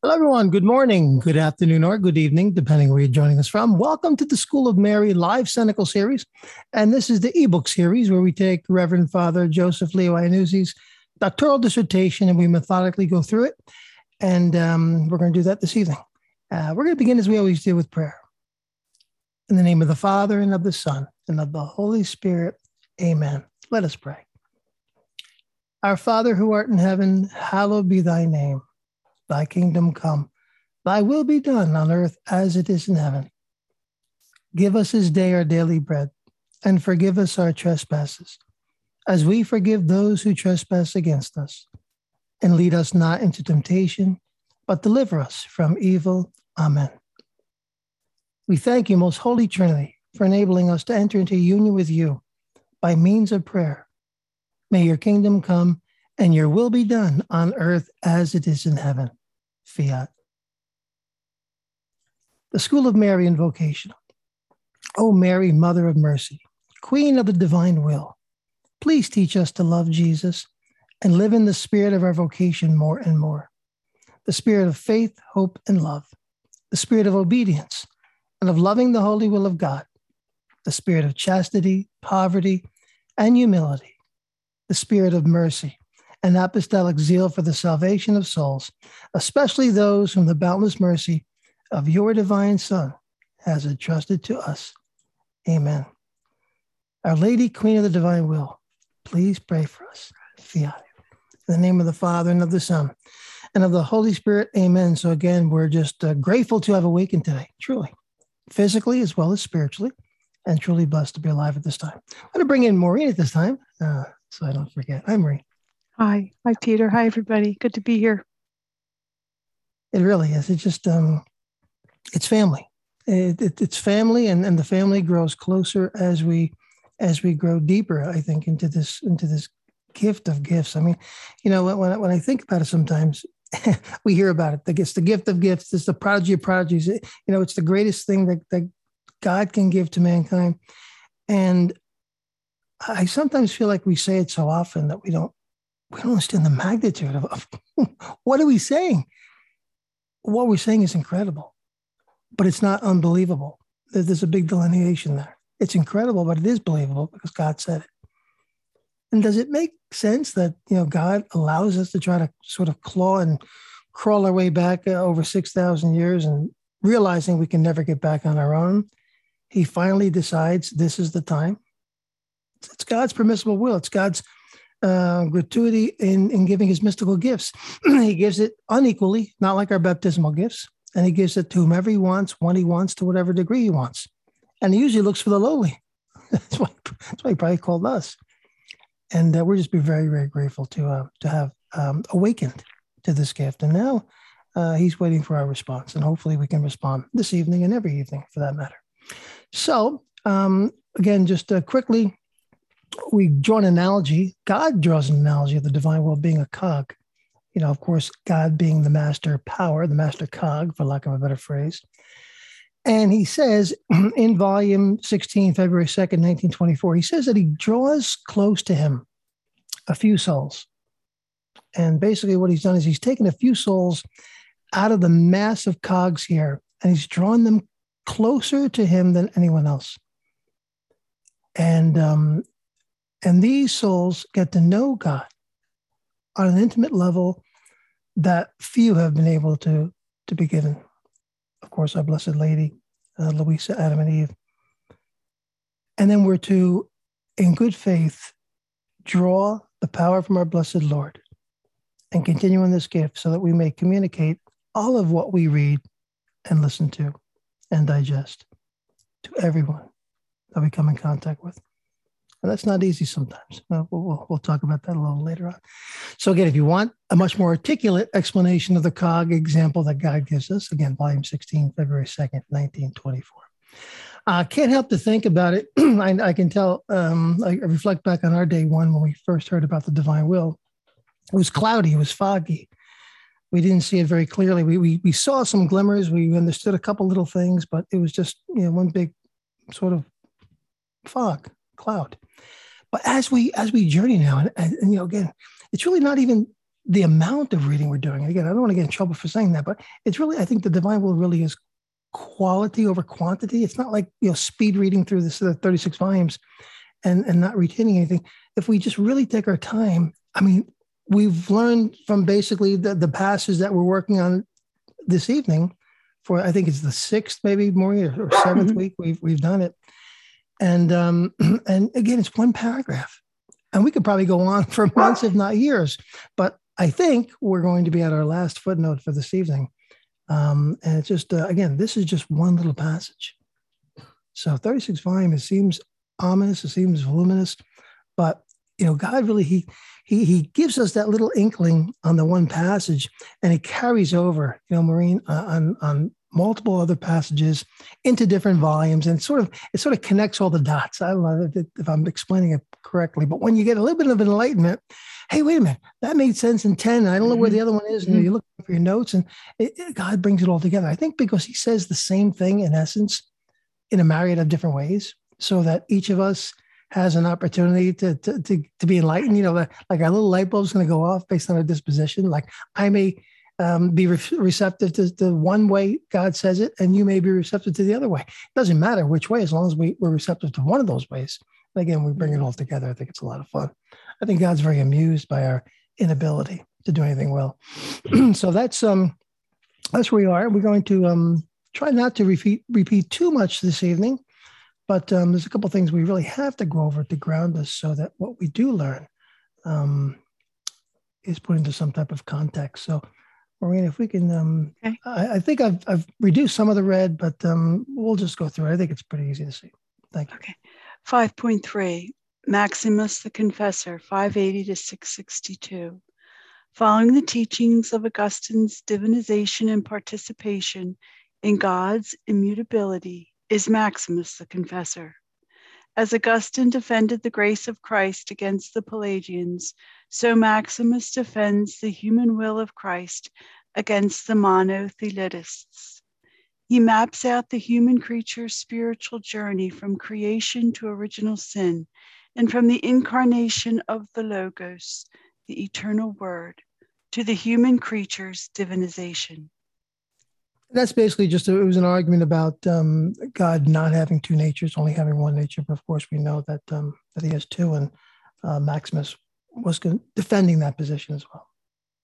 Hello, everyone. Good morning, good afternoon, or good evening, depending where you're joining us from. Welcome to the School of Mary live Senecal series. And this is the ebook series where we take Reverend Father Joseph Leo Iannuzzi's doctoral dissertation and we methodically go through it. And we're going to do that this evening. We're going to begin as we always do with prayer. In the name of the Father, and of the Son, and of the Holy Spirit. Amen. Let us pray. Our Father who art in heaven, hallowed be thy name. Thy kingdom come, thy will be done on earth as it is in heaven. Give us this day our daily bread, and forgive us our trespasses, as we forgive those who trespass against us. And lead us not into temptation, but deliver us from evil. Amen. We thank you, most holy Trinity, for enabling us to enter into union with you by means of prayer. May your kingdom come, and your will be done on earth as it is in heaven. Fiat. The School of Mary Invocation. O Mary, Mother of Mercy, Queen of the Divine Will, please teach us to love Jesus and live in the spirit of our vocation more and more. The spirit of faith, hope, and love. The spirit of obedience and of loving the holy will of God. The spirit of chastity, poverty, and humility. The spirit of mercy and apostolic zeal for the salvation of souls, especially those whom the boundless mercy of your divine Son has entrusted to us. Amen. Our Lady, Queen of the Divine Will, please pray for us. Fiat. In the name of the Father, and of the Son, and of the Holy Spirit. Amen. So again, we're just grateful to have awakened today, truly, physically as well as spiritually, and truly blessed to be alive at this time. I'm going to bring in Maureen at this time, so I don't forget. Hi, Maureen. Hi. Hi, Peter. Hi, everybody. Good to be here. It really is. It's just, it's family. It's family, and the family grows closer as we grow deeper, I think, into this gift of gifts. I mean, when I think about it sometimes, we hear about it. It's the gift of gifts. It's the prodigy of prodigies. It's the greatest thing that God can give to mankind. And I sometimes feel like we say it so often that we don't understand the magnitude of what are we saying? What we're saying is incredible, but it's not unbelievable. There's a big delineation there. It's incredible, but it is believable because God said it. And does it make sense that, God allows us to try to sort of claw and crawl our way back over 6,000 years and realizing we can never get back on our own? He finally decides this is the time. It's God's permissible will. It's God's gratuity in giving his mystical gifts. He gives it unequally, not like our baptismal gifts. And he gives it to whomever he wants, when he wants, to whatever degree he wants. And he usually looks for the lowly. That's why he probably called us. And we're just be very, very grateful to have awakened to this gift. And now he's waiting for our response. And hopefully we can respond this evening and every evening for that matter. So again, just quickly, we draw an analogy. God draws an analogy of the divine will being a cog. Of course, God being the master power, the master cog, for lack of a better phrase. And he says in volume 16, February 2nd, 1924, he says that he draws close to him a few souls. And basically what he's done is he's taken a few souls out of the mass of cogs here, and he's drawn them closer to him than anyone else. And these souls get to know God on an intimate level that few have been able to be given. Of course, our Blessed Lady, Louisa, Adam and Eve. And then we're to, in good faith, draw the power from our Blessed Lord and continue in this gift so that we may communicate all of what we read and listen to and digest to everyone that we come in contact with. And that's not easy sometimes. We'll talk about that a little later on. So again, if you want a much more articulate explanation of the cog example that God gives us, again, volume 16, February 2nd, 1924. Can't help to think about it. I can tell, I reflect back on our day one when we first heard about the divine will. It was cloudy, it was foggy. We didn't see it very clearly. We saw some glimmers. We understood a couple little things, but it was just one big sort of cloud. But as we journey now, and again, it's really not even the amount of reading we're doing. And again, I don't want to get in trouble for saying that, but it's really, I think the divine will really is quality over quantity. It's not like, speed reading through this 36 volumes and not retaining anything. If we just really take our time, I mean, we've learned from basically the passage that we're working on this evening for, I think it's the sixth, maybe more or seventh week we've done it. And again, it's one paragraph, and we could probably go on for months, if not years, but I think we're going to be at our last footnote for this evening. And it's just, again, this is just one little passage. So 36 volumes, it seems ominous, it seems voluminous, but, God really, he gives us that little inkling on the one passage, and it carries over, Maureen, on multiple other passages into different volumes, and it sort of connects all the dots. I don't know if I'm explaining it correctly, but when you get a little bit of enlightenment, hey, wait a minute, that made sense in 10. I don't know where the other one is. And you look for your notes, and God brings it all together. I think because he says the same thing in essence in a myriad of different ways, so that each of us has an opportunity to be enlightened. Like our little light bulb is going to go off based on our disposition. Like I may be receptive to the one way God says it, and you may be receptive to the other way. It doesn't matter which way, as long as we're receptive to one of those ways. And again, we bring it all together. I think it's a lot of fun. I think God's very amused by our inability to do anything well. So that's where we are. We're going to try not to repeat too much this evening, but there's a couple of things we really have to go over to ground us, so that what we do learn is put into some type of context. So, Maureen, if we can, okay. I think I've reduced some of the red, but we'll just go through it. I think it's pretty easy to see. Thank you. Okay. 5.3, Maximus the Confessor, 580 to 662. Following the teachings of Augustine's divinization and participation in God's immutability is Maximus the Confessor. As Augustine defended the grace of Christ against the Pelagians, so Maximus defends the human will of Christ against the monothelistics. He maps out the human creature's spiritual journey from creation to original sin, and from the incarnation of the Logos, the eternal Word, to the human creature's divinization. That's basically it was an argument about God not having two natures, only having one nature. But of course, we know that he has two, and Maximus was defending that position as well.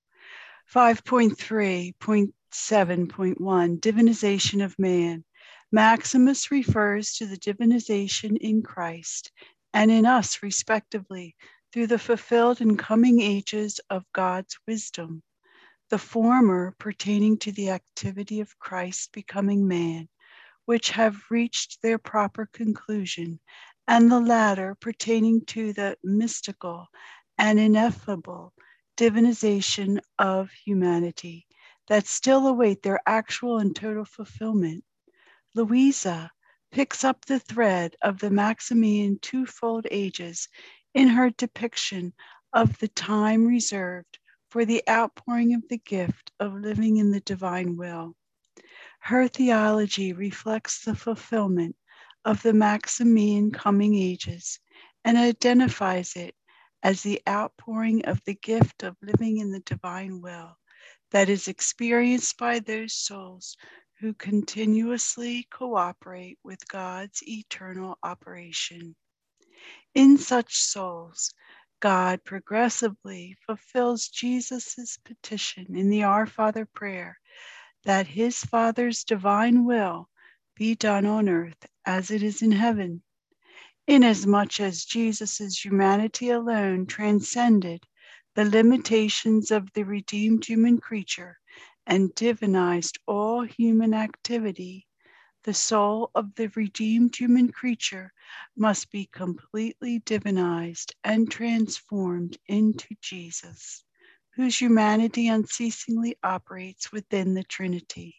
5.3.7.1, Divinization of Man. Maximus refers to the divinization in Christ and in us, respectively, through the fulfilled and coming ages of God's wisdom. The former pertaining to the activity of Christ becoming man, which have reached their proper conclusion, and the latter pertaining to the mystical and ineffable divinization of humanity that still await their actual and total fulfillment. Louisa picks up the thread of the Maximian twofold ages in her depiction of the time reserved for the outpouring of the gift of living in the divine will. Her theology reflects the fulfillment of the Maximian coming ages and identifies it as the outpouring of the gift of living in the divine will that is experienced by those souls who continuously cooperate with God's eternal operation. In such souls, God progressively fulfills Jesus' petition in the Our Father prayer that his Father's divine will be done on earth as it is in heaven. Inasmuch as Jesus' humanity alone transcended the limitations of the redeemed human creature and divinized all human activity, the soul of the redeemed human creature must be completely divinized and transformed into Jesus, whose humanity unceasingly operates within the Trinity.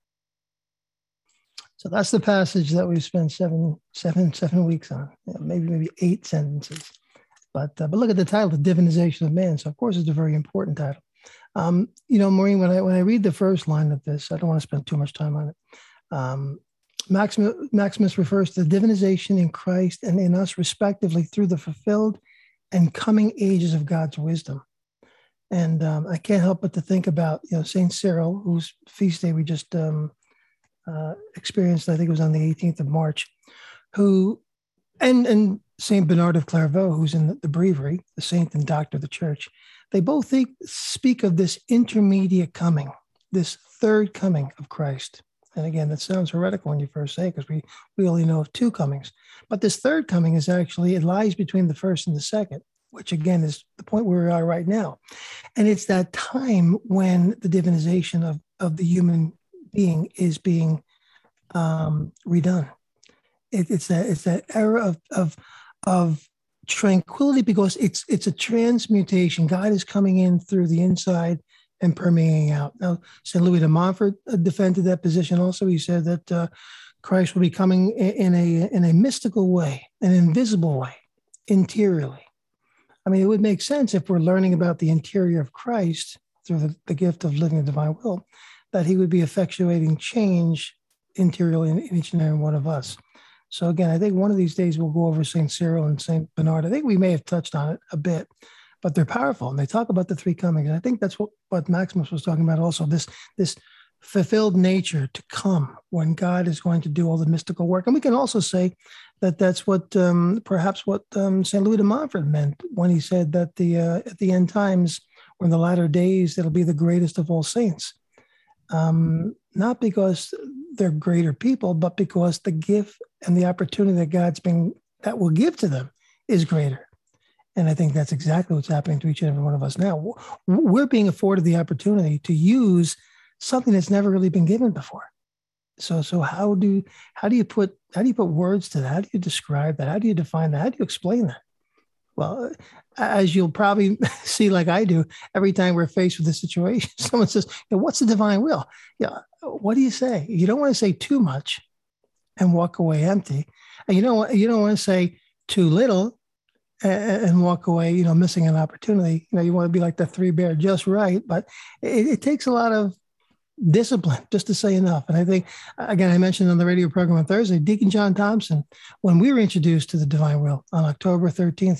So that's the passage that we've spent seven weeks on, maybe 8 sentences. But look at the title, The Divinization of Man. So of course it's a very important title. Maureen, when I read the first line of this, I don't want to spend too much time on it. Maximus refers to the divinization in Christ and in us respectively through the fulfilled and coming ages of God's wisdom. And I can't help but to think about, Saint Cyril, whose feast day we just experienced. I think it was on the 18th of March, who, and Saint Bernard of Clairvaux, who's in the Breviary, the saint and doctor of the church. They both speak of this intermediate coming, this third coming of Christ. And again, that sounds heretical when you first say it, because we only know of two comings. But this third coming is actually, it lies between the first and the second, which again is the point where we are right now. And it's that time when the divinization of the human being is being redone. It's that era of tranquility, because it's a transmutation. God is coming in through the inside and permeating out. Now, St. Louis de Montfort defended that position also. He said that Christ will be coming in a mystical way, an invisible way, interiorly. I mean, it would make sense if we're learning about the interior of Christ through the gift of living the divine will, that he would be effectuating change interiorly in each and every one of us. So again, I think one of these days we'll go over St. Cyril and St. Bernard. I think we may have touched on it a bit, but they're powerful. And they talk about the three comings. And I think that's what Maximus was talking about also, this fulfilled nature to come when God is going to do all the mystical work. And we can also say that that's what perhaps what St. Louis de Montfort meant when he said that at the end times, or in the latter days, it'll be the greatest of all saints. Not because they're greater people, but because the gift and the opportunity that will give to them is greater. And I think that's exactly what's happening to each and every one of us now. We're being afforded the opportunity to use something that's never really been given before. So how do you put words to that? How do you describe that? How do you define that? How do you explain that? Well, as you'll probably see, like I do, every time we're faced with a situation, someone says, "What's the divine will?" Yeah, what do you say? You don't want to say too much and walk away empty, and you don't want to say too little and walk away, missing an opportunity. You want to be like the three bear, just right. But it takes a lot of discipline just to say enough. And I think, again, I mentioned on the radio program on Thursday, Deacon John Thompson, when we were introduced to the divine will on October 13th,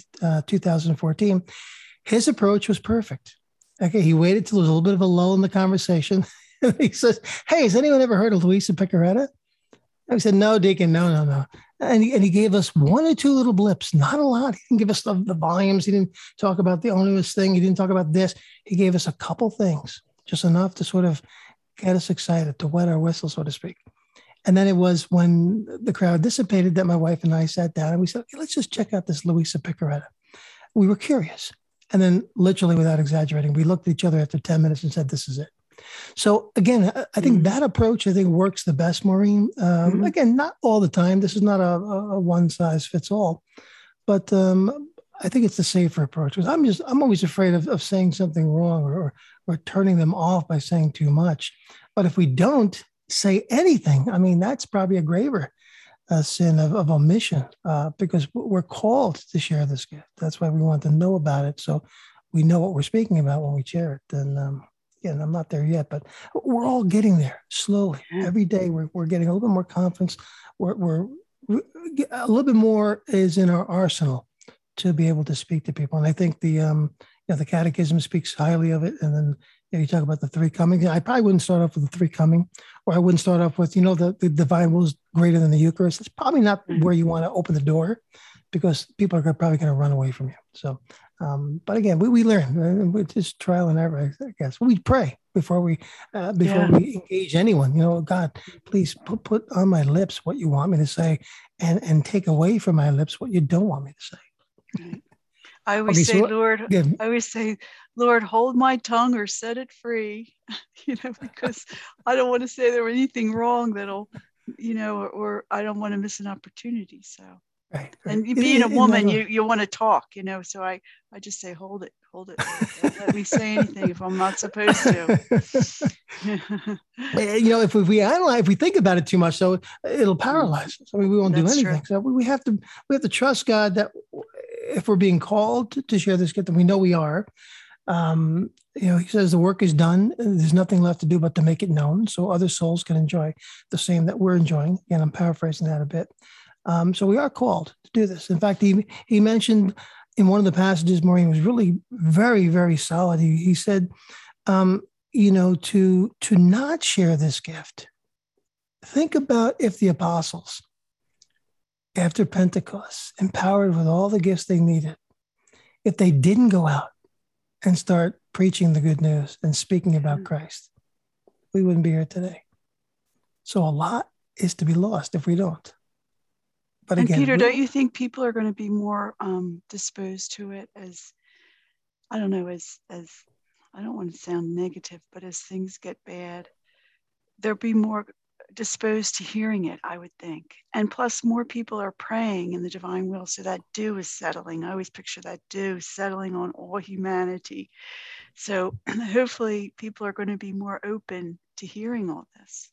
2014, his approach was perfect. Okay, he waited till there was a little bit of a lull in the conversation. He says, "Hey, has anyone ever heard of Luisa Piccarreta?" I said, "No, Deacon, no. And he gave us one or two little blips, not a lot. He didn't give us the volumes. He didn't talk about the onerous thing. He didn't talk about this. He gave us a couple things, just enough to sort of get us excited, to wet our whistle, so to speak. And then it was when the crowd dissipated that my wife and I sat down and we said, "Okay, let's just check out this Luisa Piccarreta." We were curious. And then literally, without exaggerating, we looked at each other after 10 minutes and said, "This is it." So again, I think that approach, works the best, Maureen. Again, not all the time. This is not a one size fits all, but I think it's the safer approach, because I'm always afraid of saying something wrong or turning them off by saying too much. But if we don't say anything, that's probably a graver sin of omission, because we're called to share this gift. That's why we want to know about it, so we know what we're speaking about when we share it. And again, I'm not there yet, but we're all getting there slowly. Every day we're getting a little bit more confidence. We're a little bit more is in our arsenal to be able to speak to people. And I think the Catechism speaks highly of it. And then you talk about the three coming. I probably wouldn't start off with the three coming, or I wouldn't start off with, the divine will is greater than the Eucharist. It's probably not where you want to open the door, because people are probably going to run away from you. So, but again, we learn. It's just trial and error, I guess. We pray before we engage anyone. God, please put on my lips what you want me to say, and take away from my lips what you don't want me to say. Right. I always say, Lord, hold my tongue or set it free, because I don't want to say there anything wrong that'll, or I don't want to miss an opportunity. So, right. And being a woman, you want to talk, so I just say, hold it. Don't let me say anything if I'm not supposed to. If we analyze, if we think about it too much, so it'll paralyze us. We won't do anything. True. So we have to trust God that if we're being called to share this gift, and we know we are, he says the work is done. There's nothing left to do but to make it known, so other souls can enjoy the same that we're enjoying. Again, I'm paraphrasing that a bit. So we are called to do this. In fact, he mentioned in one of the passages, Maureen, was really very, very solid. He said, to not share this gift. Think about if the apostles, after Pentecost, empowered with all the gifts they needed, if they didn't go out and start preaching the good news and speaking about Christ, we wouldn't be here today. So a lot is to be lost if we don't. But again, Peter, don't you think people are going to be more disposed to it as I don't want to sound negative, but as things get bad, they'll be more disposed to hearing it, I would think. And plus, more people are praying in the divine will, so that dew is settling. I always picture that dew settling on all humanity. So hopefully people are going to be more open to hearing all this.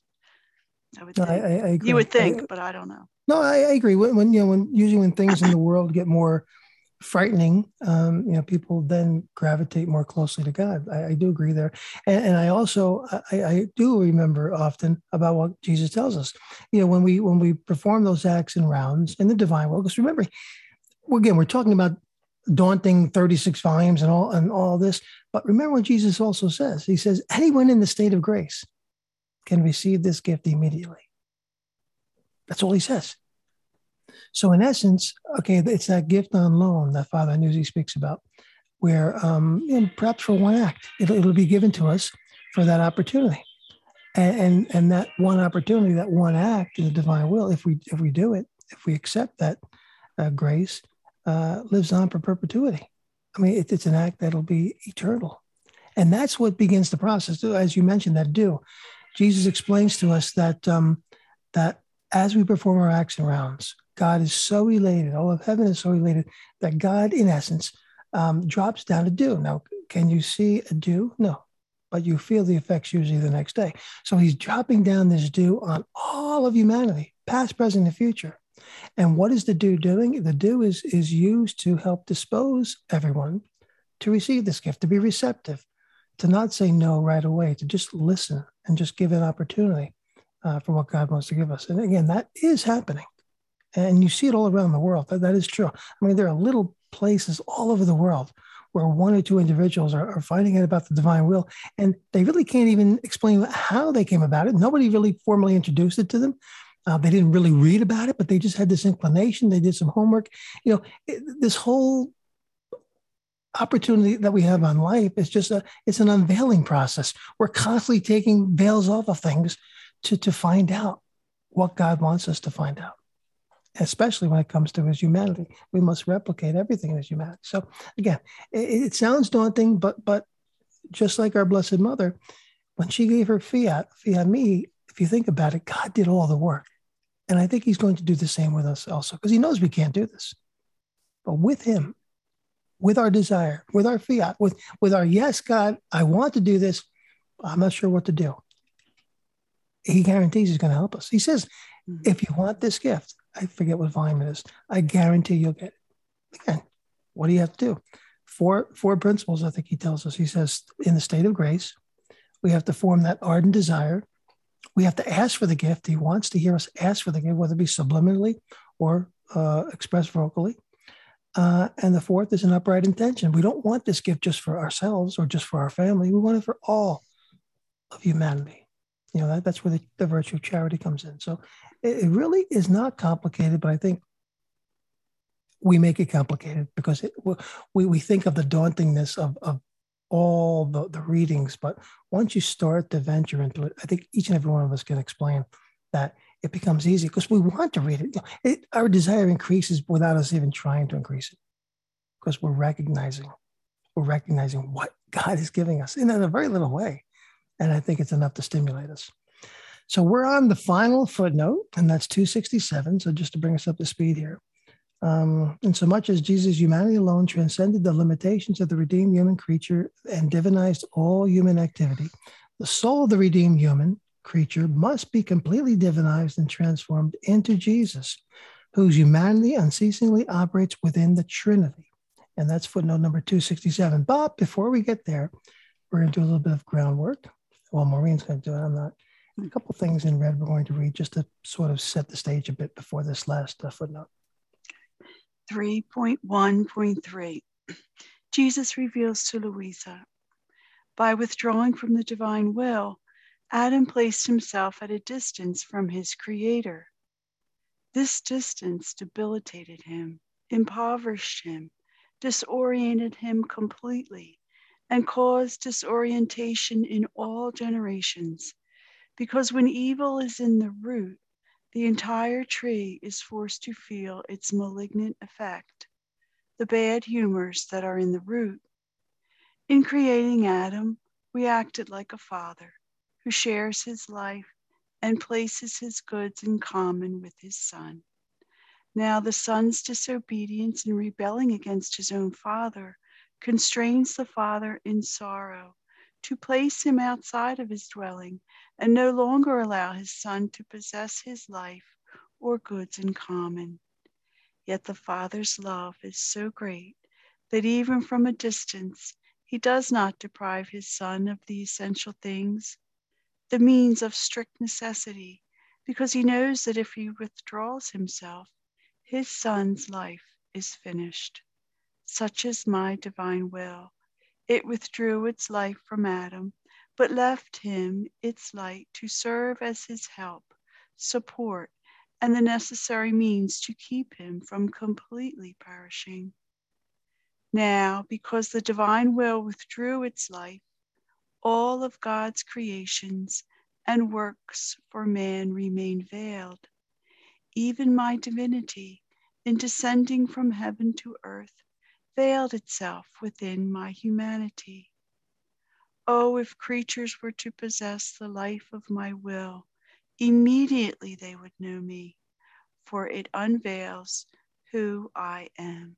I would think. I agree. You would think, but I don't know. No, I agree. When things in the world get more frightening, people then gravitate more closely to God. I do agree there. And I also, I do remember often about what Jesus tells us, when we perform those acts and rounds in the divine will, because remember, we're talking about daunting 36 volumes and all this, but remember what Jesus also says. He says, anyone in the state of grace can receive this gift immediately. That's all he says. So in essence, it's that gift on loan that Father Nuzzi speaks about, where perhaps for one act, it'll be given to us for that opportunity, and that one opportunity, that one act in the divine will, if we do it, if we accept that grace, lives on for perpetuity. I mean, it's an act that'll be eternal, and that's what begins the process. As you mentioned, that dew. Jesus explains to us that that as we perform our acts and rounds, God is so elated, all of heaven is so elated, that God, in essence, drops down a dew. Now, can you see a dew? No, but you feel the effects usually the next day. So he's dropping down this dew on all of humanity, past, present, and future. And what is the dew doing? The dew is used to help dispose everyone to receive this gift, to be receptive, to not say no right away, to just listen and just give an opportunity for what God wants to give us. And again, that is happening. And you see it all around the world. That is true. I mean, there are little places all over the world where one or two individuals are finding out about the divine will, and they really can't even explain how they came about it. Nobody really formally introduced it to them. They didn't really read about it, but they just had this inclination. They did some homework. This whole opportunity that we have on life is just it's an unveiling process. We're constantly taking veils off of things to find out what God wants us to find out, especially when it comes to his humanity. We must replicate everything in his humanity. So again, it sounds daunting, but just like our Blessed Mother, when she gave her fiat me, if you think about it, God did all the work. And I think he's going to do the same with us also, because he knows we can't do this. But with him, with our desire, with our fiat, with our, yes, God, I want to do this, I'm not sure what to do. He guarantees he's going to help us. He says, if you want this gift, I forget what volume it is, I guarantee you'll get it. Again, what do you have to do? Four principles, I think he tells us. He says, in the state of grace, we have to form that ardent desire. We have to ask for the gift. He wants to hear us ask for the gift, whether it be subliminally or expressed vocally. And the fourth is an upright intention. We don't want this gift just for ourselves or just for our family. We want it for all of humanity. That's where the virtue of charity comes in. So it really is not complicated, but I think we make it complicated because we think of the dauntingness of all the readings. But once you start to venture into it, I think each and every one of us can explain that it becomes easy because we want to read it. Our desire increases without us even trying to increase it because we're recognizing what God is giving us in a very little way. And I think it's enough to stimulate us. So we're on the final footnote, and that's 267. So just to bring us up to speed here. In so much as Jesus' humanity alone transcended the limitations of the redeemed human creature and divinized all human activity, the soul of the redeemed human creature must be completely divinized and transformed into Jesus, whose humanity unceasingly operates within the Trinity. And that's footnote number 267. But before we get there, we're going to do a little bit of groundwork. Well, Maureen's going to do it. I'm not. A couple of things in red we're going to read just to sort of set the stage a bit before this last footnote. 3.1.3. Jesus reveals to Louisa. By withdrawing from the divine will, Adam placed himself at a distance from his creator. This distance debilitated him, impoverished him, disoriented him completely, and caused disorientation in all generations, because when evil is in the root, the entire tree is forced to feel its malignant effect, the bad humors that are in the root. In creating Adam, we acted like a father who shares his life and places his goods in common with his son. Now the son's disobedience in rebelling against his own father constrains the father in sorrow to place him outside of his dwelling and no longer allow his son to possess his life or goods in common. Yet the father's love is so great that even from a distance, he does not deprive his son of the essential things, the means of strict necessity, because he knows that if he withdraws himself, his son's life is finished. Such is my divine will. It withdrew its life from Adam, but left him its light to serve as his help, support, and the necessary means to keep him from completely perishing. Now, because the divine will withdrew its life, all of God's creations and works for man remain veiled. Even my divinity, in descending from heaven to earth, veiled itself within my humanity. Oh, if creatures were to possess the life of my will, immediately they would know me, for it unveils who I am.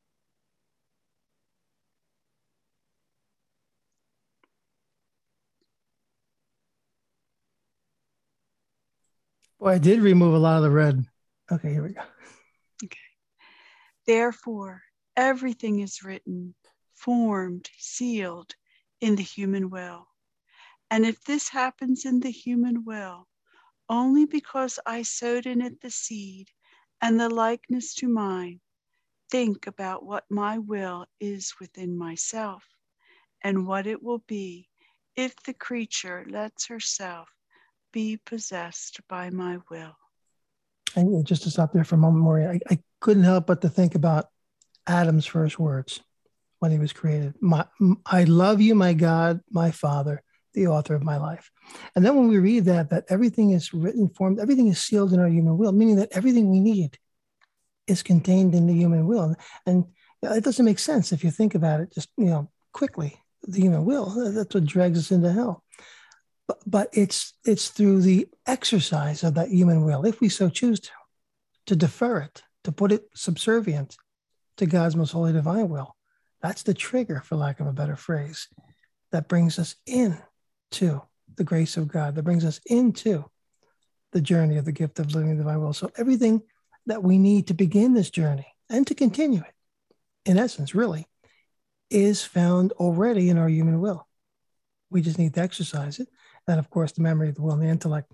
Boy, I did remove a lot of the red. Okay, here we go. Okay. Therefore, everything is written, formed, sealed in the human will. And if this happens in the human will, only because I sowed in it the seed and the likeness to mine, think about what my will is within myself and what it will be if the creature lets herself be possessed by my will. And just to stop there for a moment, Maureen, I couldn't help but to think about Adam's first words when he was created. I love you, my God, my Father, the author of my life. And then when we read that everything is written, formed, everything is sealed in our human will, meaning that everything we need is contained in the human will. And it doesn't make sense if you think about it just, quickly. The human will, that's what drags us into hell. But it's through the exercise of that human will, if we so choose to defer it, to put it subservient to God's most holy divine will. That's the trigger, for lack of a better phrase, that brings us into the grace of God, that brings us into the journey of the gift of living the divine will. So everything that we need to begin this journey and to continue it, in essence, really, is found already in our human will. We just need to exercise it. And of course, the memory of the will and the intellect,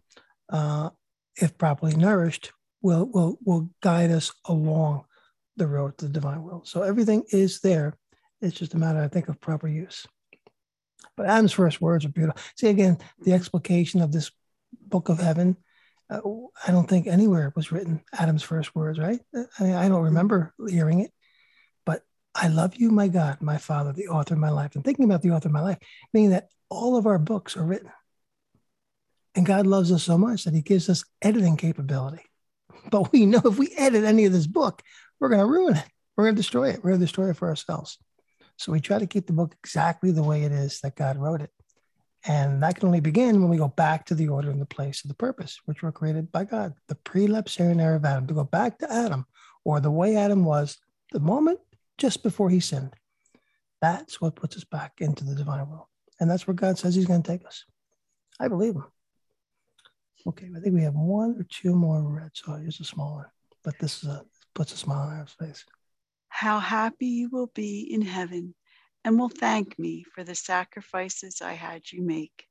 if properly nourished, will guide us along the road to the divine will. So everything is there. It's just a matter, I think, of proper use. But Adam's first words are beautiful. See, again, the explication of this book of heaven, I don't think anywhere was written Adam's first words, right? I mean, I don't remember hearing it. But I love you, my God, my Father, the author of my life. And thinking about the author of my life, meaning that all of our books are written. And God loves us so much that he gives us editing capability. But we know if we edit any of this book, we're going to ruin it. We're going to destroy it. We're going to destroy it for ourselves. So we try to keep the book exactly the way it is that God wrote it. And that can only begin when we go back to the order and the place of the purpose, which were created by God, the prelapsarian era of Adam, to go back to Adam, or the way Adam was the moment just before he sinned. That's what puts us back into the divine will. And that's where God says he's going to take us. I believe him. Okay, I think we have one or two more red. So here's a small one, but this puts a smile on our face. How happy you will be in heaven and will thank me for the sacrifices I had you make.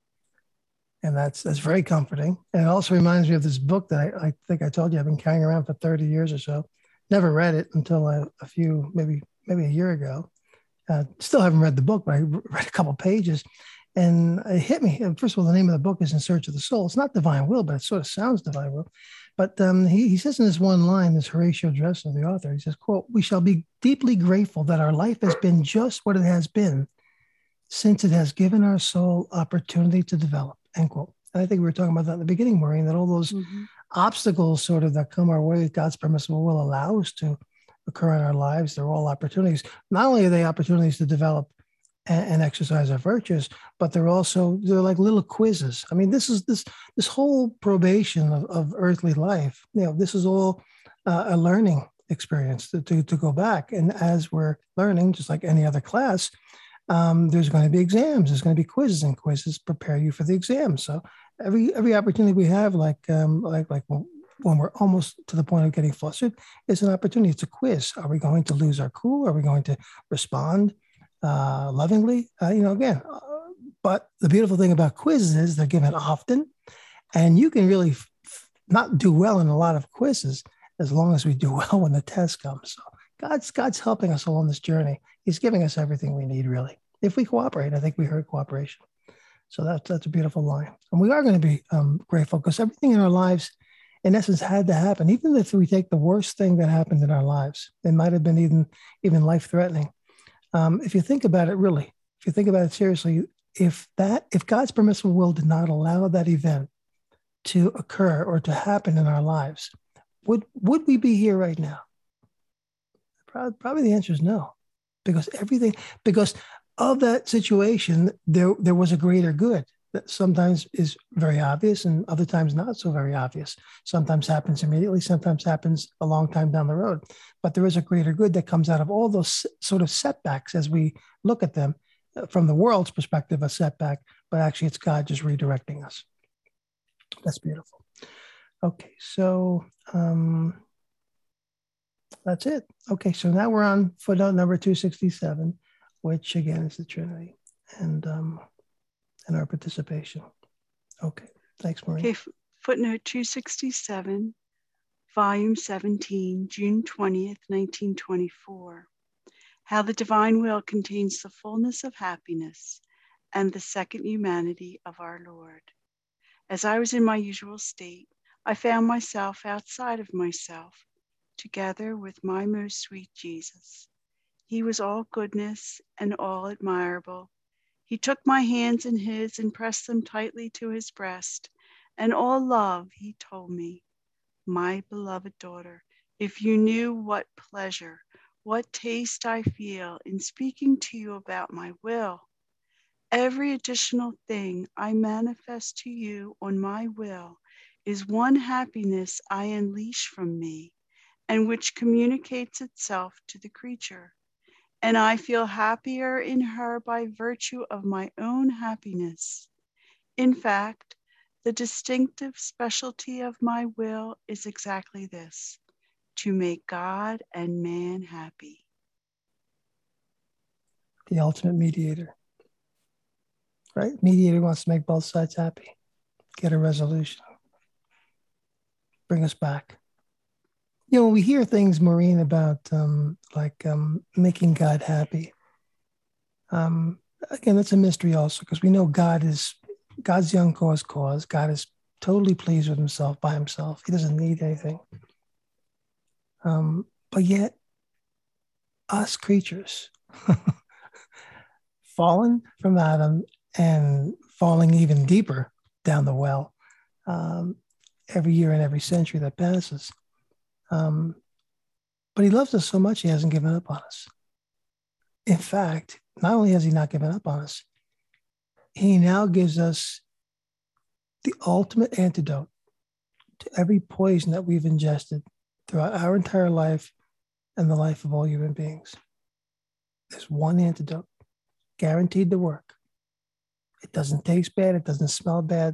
And that's very comforting. And it also reminds me of this book that I think I told you I've been carrying around for 30 years or so. Never read it until a few, maybe a year ago. Still haven't read the book, but I read a couple pages, and it hit me. First of all, the name of the book is In Search of the Soul. It's not Divine Will, but it sort of sounds divine will. But he says in this one line, this Horatio Dressler, the author, he says, quote, "We shall be deeply grateful that our life has been just what it has been, since it has given our soul opportunity to develop," end quote. And I think we were talking about that in the beginning, Maureen, that all those obstacles sort of that come our way, God's permissible will allow us to occur in our lives. They're all opportunities. Not only are they opportunities to develop and exercise our virtues, but they're like little quizzes. I mean, this whole probation of earthly life, this is all a learning experience to go back. And as we're learning, just like any other class, there's going to be exams. There's going to be quizzes, and quizzes prepare you for the exam. So every opportunity we have, like when we're almost to the point of getting flustered, is an opportunity. It's a quiz. Are we going to lose our cool? Are we going to respond lovingly? Again. But the beautiful thing about quizzes is they're given often, and you can really not do well in a lot of quizzes as long as we do well when the test comes. So God's helping us along this journey. He's giving us everything we need, really, if we cooperate. I think we heard cooperation. So that's a beautiful line. And we are going to be grateful, because everything in our lives, in essence, had to happen. Even if we take the worst thing that happened in our lives, it might have been even life-threatening. If you think about it, really, if you think about it seriously, if God's permissible will did not allow that event to occur or to happen in our lives, would we be here right now? Probably the answer is no, because of that situation, there was a greater good that sometimes is very obvious and other times not so very obvious. Sometimes happens immediately, sometimes happens a long time down the road. But there is a greater good that comes out of all those sort of setbacks as we look at them from the world's perspective, a setback, but actually it's God just redirecting us. That's beautiful. Okay, so that's it. Okay, so now we're on footnote number 267, which again is the Trinity and our participation. Okay, thanks, Marie. Okay, footnote 267, volume 17, June 20th, 1924. How the divine will contains the fullness of happiness and the second humanity of our Lord. As I was in my usual state, I found myself outside of myself, together with my most sweet Jesus. He was all goodness and all admirable. He took my hands in his and pressed them tightly to his breast, and all love, he told me, "My beloved daughter, if you knew what pleasure, what taste I feel in speaking to you about my will. Every additional thing I manifest to you on my will is one happiness I unleash from me, and which communicates itself to the creature. And I feel happier in her by virtue of my own happiness. In fact, the distinctive specialty of my will is exactly this: to make God and man happy." The ultimate mediator, right? Mediator wants to make both sides happy, get a resolution, bring us back. We hear things, Maureen, about making God happy. Again, that's a mystery also, because we know God's the uncaused cause. God is totally pleased with himself by himself. He doesn't need anything. But yet, us creatures, fallen from Adam and falling even deeper down the well every year and every century that passes. But he loves us so much, he hasn't given up on us. In fact, not only has he not given up on us, he now gives us the ultimate antidote to every poison that we've ingested throughout our entire life and the life of all human beings. There's one antidote, guaranteed to work. It doesn't taste bad. It doesn't smell bad.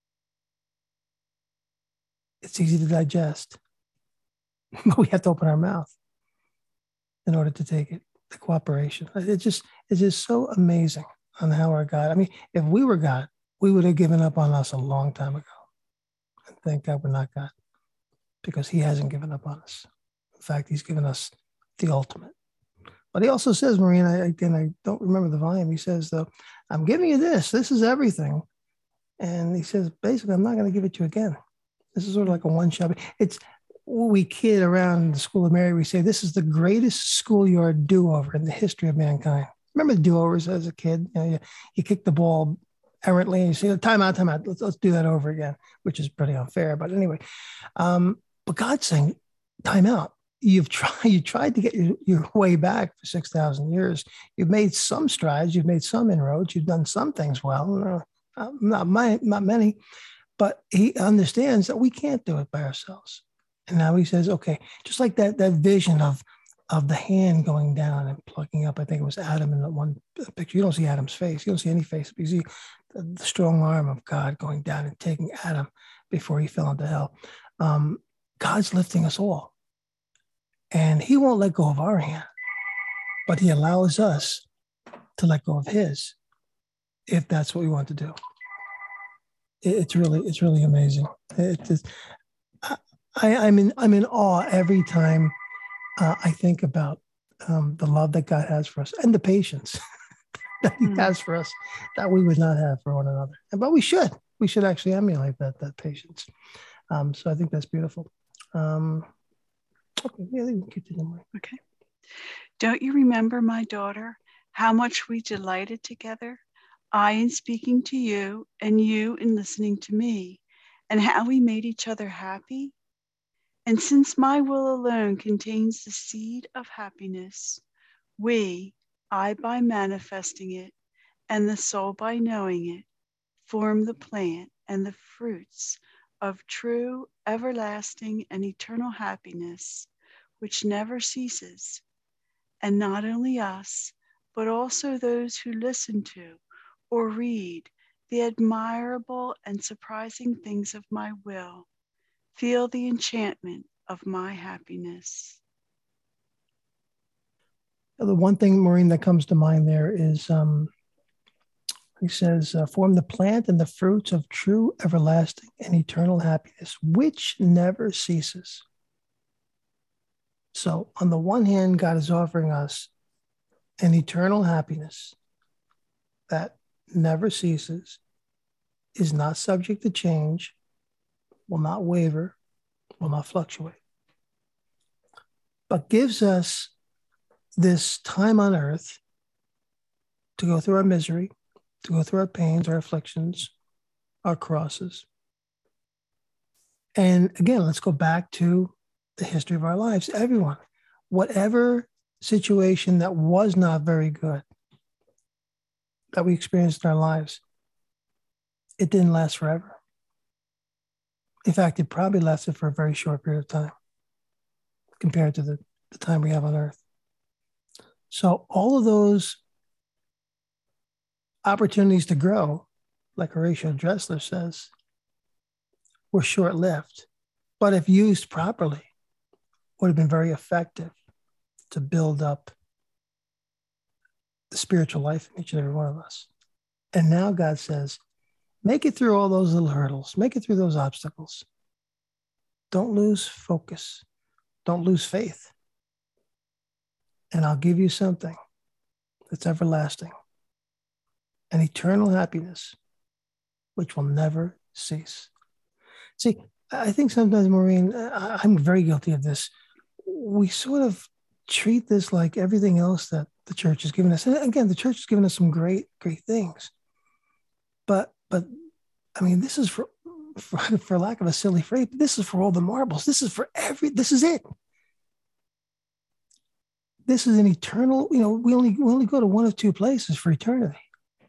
It's easy to digest. But we have to open our mouth in order to take it, the cooperation. It's just so amazing on how our God, I mean, if we were God, we would have given up on us a long time ago. And thank God we're not God, because he hasn't given up on us. fact, he's given us the ultimate. But he also says, Maureen, I don't remember the volume. He says, though, I'm giving you this. This is everything. And he says, basically, I'm not going to give it to you again. This is sort of like a one-shot. It's, we kid around in the School of Mary. We say, this is the greatest schoolyard do-over in the history of mankind. Remember the do-overs as a kid? You know, you kick the ball errantly and you say, time out. Let's do that over again, which is pretty unfair. But anyway, but God's saying, time out. You tried to get your way back for 6,000 years. You've made some strides. You've made some inroads. You've done some things well, not many, but he understands that we can't do it by ourselves. And now he says, okay, just like that vision of the hand going down and plucking up. I think it was Adam in that one picture. You don't see Adam's face. You don't see any face. You see the strong arm of God going down and taking Adam before he fell into hell. God's lifting us all. And he won't let go of our hand, but he allows us to let go of his, if that's what we want to do. It's really amazing. I'm in awe every time I think about the love that God has for us and the patience that he has for us that we would not have for one another. But we should actually emulate that patience. So I think that's beautiful. Okay, yeah, we can continue. Okay. Don't you remember, my daughter, how much we delighted together? I in speaking to you and you in listening to me, and how we made each other happy? And since my will alone contains the seed of happiness, I by manifesting it, and the soul by knowing it, form the plant and the fruits of true, everlasting, and eternal happiness, which never ceases. And not only us, but also those who listen to or read the admirable and surprising things of my will, feel the enchantment of my happiness. The one thing, Maureen, that comes to mind there is he says, form the plant and the fruits of true, everlasting, and eternal happiness, which never ceases. So on the one hand, God is offering us an eternal happiness that never ceases, is not subject to change, will not waver, will not fluctuate, but gives us this time on earth to go through our misery, to go through our pains, our afflictions, our crosses. And again, let's go back to the history of our lives. Everyone, whatever situation that was not very good that we experienced in our lives, it didn't last forever. In fact, it probably lasted for a very short period of time compared to the time we have on earth. So all of those opportunities to grow, like Horatio Dressler says, were short-lived, but if used properly, would have been very effective to build up the spiritual life in each and every one of us. And now God says, make it through all those little hurdles, make it through those obstacles. Don't lose focus. Don't lose faith. And I'll give you something that's everlasting, an eternal happiness, which will never cease. See, I think sometimes, Maureen, I'm very guilty of this. We sort of treat this like everything else that the church has given us. And again, the church has given us some great things. But I mean, this is for lack of a silly phrase, this is for all the marbles. This is it. This is an eternal, we only go to one of two places for eternity.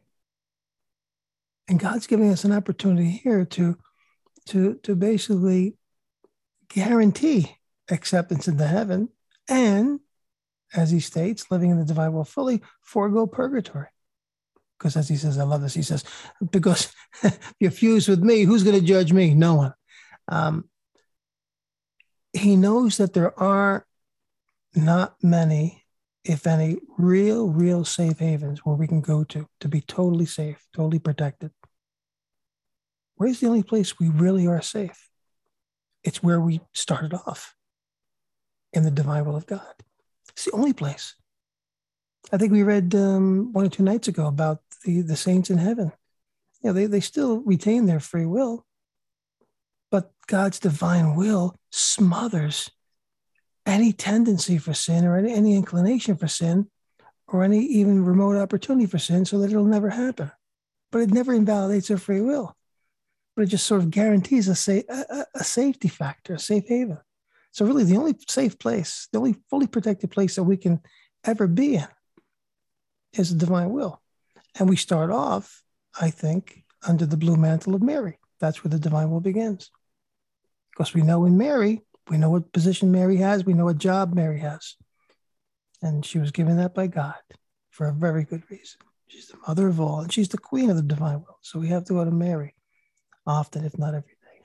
And God's giving us an opportunity here to basically guarantee acceptance into heaven, and, as he states, living in the divine will fully, forego purgatory. Because as he says, I love this, he says, because if you're fused with me, who's going to judge me? No one. He knows that there are not many, if any, real safe havens where we can go to be totally safe, totally protected. Where's the only place we really are safe? It's where we started off. in the divine will of God. It's the only place. I think we read 1 or 2 nights ago about the saints in heaven. They still retain their free will, but God's divine will smothers any tendency for sin or any inclination for sin or any even remote opportunity for sin so that it'll never happen. But it never invalidates their free will. But it just sort of guarantees a safety factor, a safe haven. So really the only safe place, the only fully protected place that we can ever be in is the divine will. And we start off, I think, under the blue mantle of Mary. That's where the divine will begins. Because we know in Mary, we know what position Mary has, we know what job Mary has. And she was given that by God for a very good reason. She's the mother of all, and she's the queen of the divine will. So we have to go to Mary often, if not every day.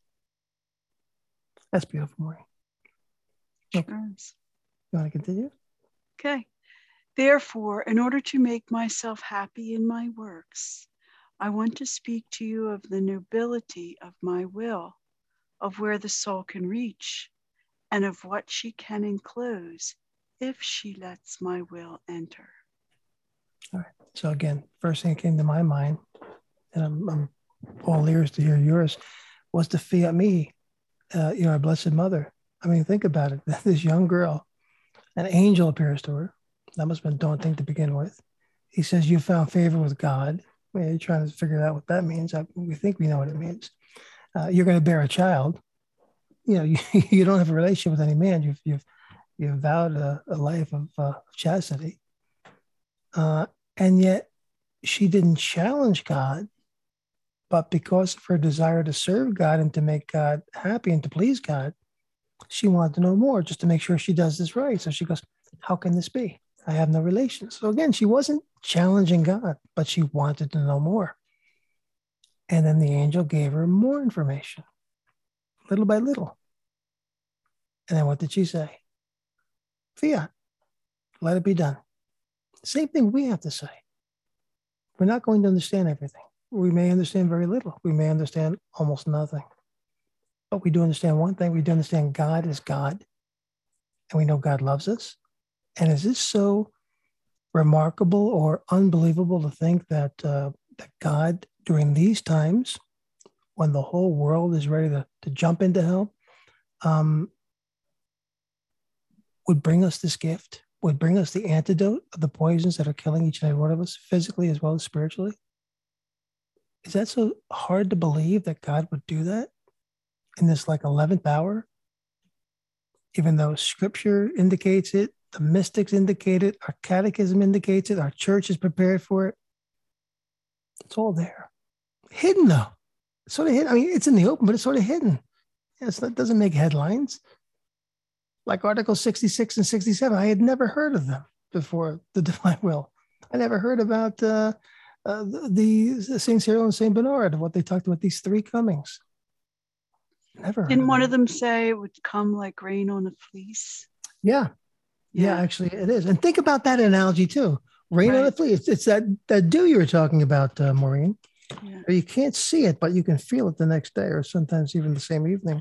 That's beautiful, Maureen. Okay. Sure. You want to continue? Okay. Therefore, in order to make myself happy in my works, I want to speak to you of the nobility of my will, of where the soul can reach, and of what she can enclose if she lets my will enter. All right. So again, first thing that came to my mind, and I'm all ears to hear yours, was the fiat me, our Blessed Mother. I mean, think about it. This young girl, an angel appears to her. That must have been daunting to begin with. He says, you found favor with God. You're trying to figure out what that means. We think we know what it means. You're going to bear a child. You don't have a relationship with any man. You've vowed a life of chastity. And yet she didn't challenge God, but because of her desire to serve God and to make God happy and to please God, she wanted to know more just to make sure she does this right. So she goes, how can this be? I have no relation. So again, she wasn't challenging God, but she wanted to know more. And then the angel gave her more information, little by little. And then what did she say? Fiat, let it be done. Same thing we have to say. We're not going to understand everything. We may understand very little. We may understand almost nothing. But we do understand one thing. We do understand God is God. And we know God loves us. And is this so remarkable or unbelievable to think that that God, during these times, when the whole world is ready to jump into hell, would bring us this gift, would bring us the antidote of the poisons that are killing each and every one of us, physically as well as spiritually? Is that so hard to believe that God would do that in this 11th hour? Even though scripture indicates it, the mystics indicate it, our catechism indicates it, our church is prepared for it. It's all there. Hidden though. It's sort of hidden. I mean, it's in the open, but it's sort of hidden. It doesn't make headlines. Like Article 66 and 67, I had never heard of them before the divine will. I never heard about the Saint Cyril and Saint Bernard, what they talked about, these 3 comings. Never heard. Didn't one of them say it would come like rain on a fleece? Yeah, actually it is. And think about that analogy too. Rain on a fleece. It's that dew you were talking about, Maureen. Yeah. You can't see it, but you can feel it the next day or sometimes even the same evening.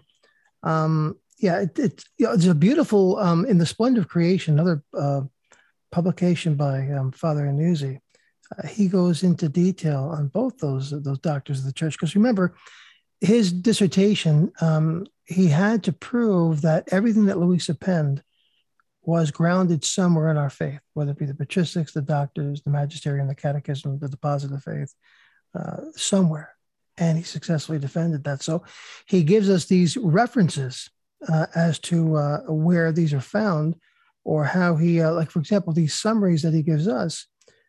It's a beautiful, in the Splendor of Creation, another publication by Father Annuzzi. He goes into detail on both those doctors of the church. Because remember, his dissertation, he had to prove that everything that Louisa penned was grounded somewhere in our faith, whether it be the patristics, the doctors, the magisterium, the catechism, the deposit of faith, somewhere. And he successfully defended that. So he gives us these references as to where these are found, or how he, for example, these summaries that he gives us,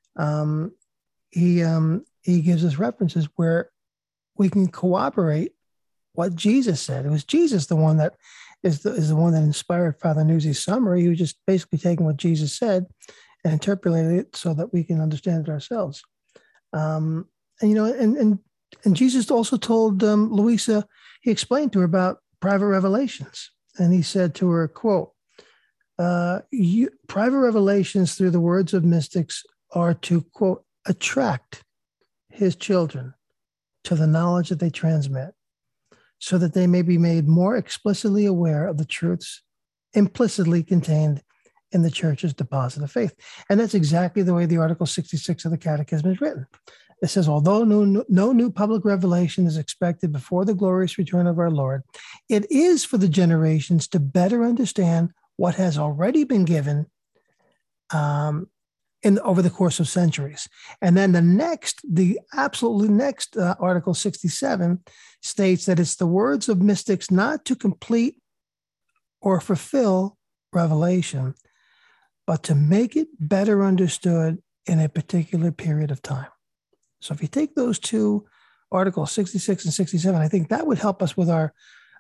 he gives us references where we can corroborate what Jesus said. It was Jesus the one that is the one that inspired Father Annuzzi's summary. He was just basically taking what Jesus said and interpolating it so that we can understand it ourselves. And Jesus also told Louisa, he explained to her about private revelations. And he said to her, quote, private revelations through the words of mystics are to, quote, attract his children to the knowledge that they transmit, so that they may be made more explicitly aware of the truths implicitly contained in the church's deposit of faith. And that's exactly the way the Article 66 of the Catechism is written. It says, although no new public revelation is expected before the glorious return of our Lord, it is for the generations to better understand what has already been given over the course of centuries. And then the absolutely next Article 67 states that it's the words of mystics not to complete or fulfill revelation, but to make it better understood in a particular period of time. So if you take those two Articles 66 and 67, I think that would help us with our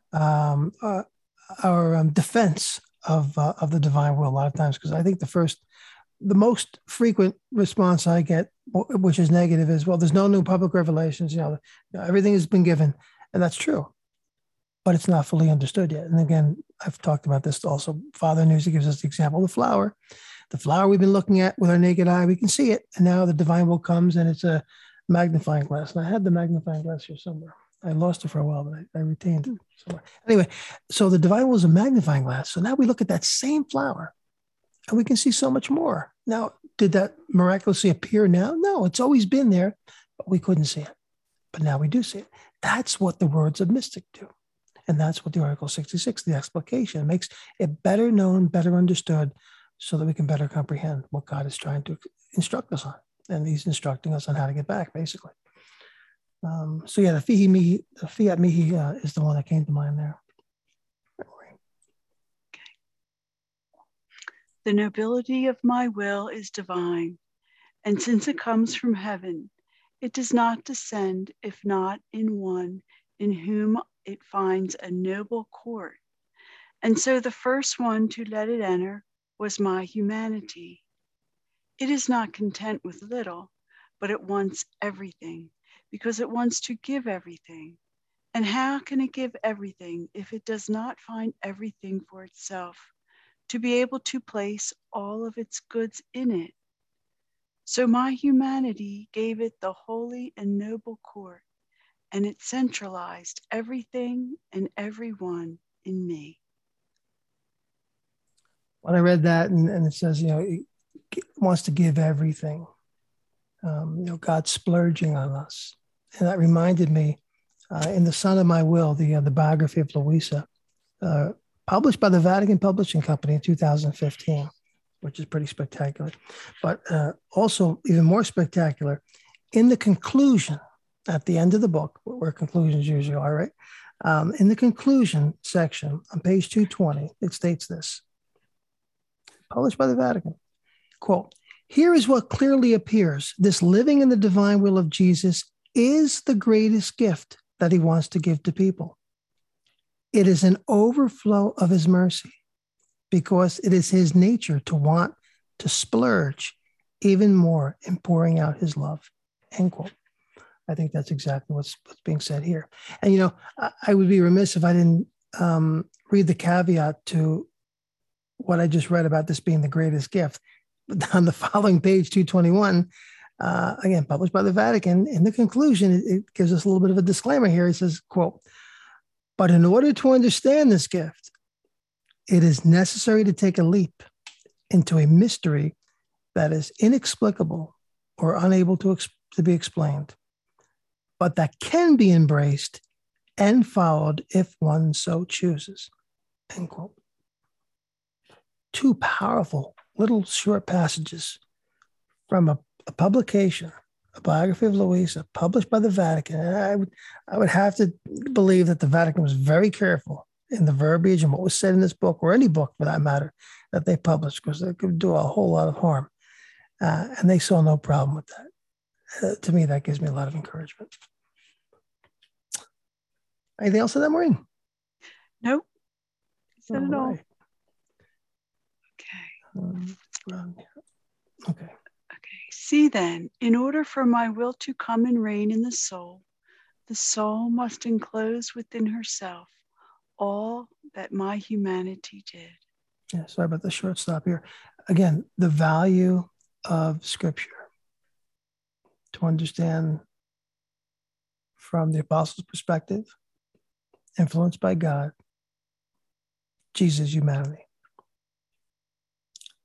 defense of the divine will a lot of times, because I think the most frequent response I get, which is negative, is, well, there's no new public revelations. Everything has been given, and that's true, but it's not fully understood yet. And again, I've talked about this also. Father Nuzzi gives us the example of the flower. The flower we've been looking at with our naked eye, we can see it, and now the divine will comes, and it's a magnifying glass. And I had the magnifying glass here somewhere. I lost it for a while, but I retained it somewhere. Anyway, so the divine will is a magnifying glass. So now we look at that same flower, and we can see so much more. Now, did that miraculously appear now? No, it's always been there, but we couldn't see it. But now we do see it. That's what the words of mystic do. And that's what the Article 66, the explication, makes it better known, better understood, so that we can better comprehend what God is trying to instruct us on. And he's instructing us on how to get back, basically. So yeah, the fiat mihi is the one that came to mind there. The nobility of my will is divine, and since it comes from heaven, it does not descend if not in one in whom it finds a noble court. And so the first one to let it enter was my humanity. It is not content with little, but it wants everything, because it wants to give everything. And how can it give everything if it does not find everything for itself, to be able to place all of its goods in it? So my humanity gave it the holy and noble court, and it centralized everything and everyone in me. When I read that, and it says, it wants to give everything, God splurging on us. And that reminded me, in The Son of My Will, the biography of Luisa, published by the Vatican Publishing Company in 2015, which is pretty spectacular. But also even more spectacular, in the conclusion, at the end of the book, where conclusions usually are, right? In the conclusion section on page 220, it states this, published by the Vatican, quote, "Here is what clearly appears. This living in the divine will of Jesus is the greatest gift that he wants to give to people. It is an overflow of his mercy, because it is his nature to want to splurge even more in pouring out his love," end quote. I think that's exactly what's being said here. And, I would be remiss if I didn't read the caveat to what I just read about this being the greatest gift. But on the following page, 221, again, published by the Vatican, in the conclusion, it gives us a little bit of a disclaimer here. It says, quote, "But in order to understand this gift, it is necessary to take a leap into a mystery that is inexplicable or unable to be explained, but that can be embraced and followed if one so chooses," end quote. Two powerful little short passages from a publication, a biography of Luisa, published by the Vatican. And I would have to believe that the Vatican was very careful in the verbiage and what was said in this book, or any book for that matter, that they published, because they could do a whole lot of harm. And they saw no problem with that. To me, that gives me a lot of encouragement. Anything else on that, Maureen? Nope. Said it all. Right. Okay. Okay. See then, in order for my will to come and reign in the soul must enclose within herself all that my humanity did. Yeah, sorry about the short stop here. Again, the value of Scripture to understand from the apostles' perspective, influenced by God, Jesus' humanity.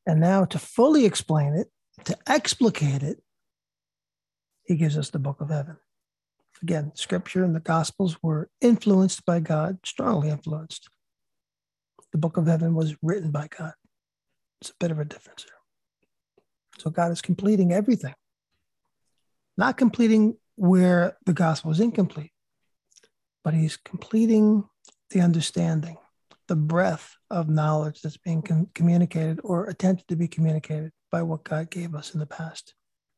And now to fully explain it, to explicate it, he gives us the book of heaven. Again, scripture and the gospels were influenced by God, strongly influenced. The book of heaven was written by God. It's a bit of a difference here. So God is completing everything, not completing where the gospel is incomplete, but he's completing the understanding, the breadth of knowledge that's being communicated or attempted to be communicated by what God gave us in the past.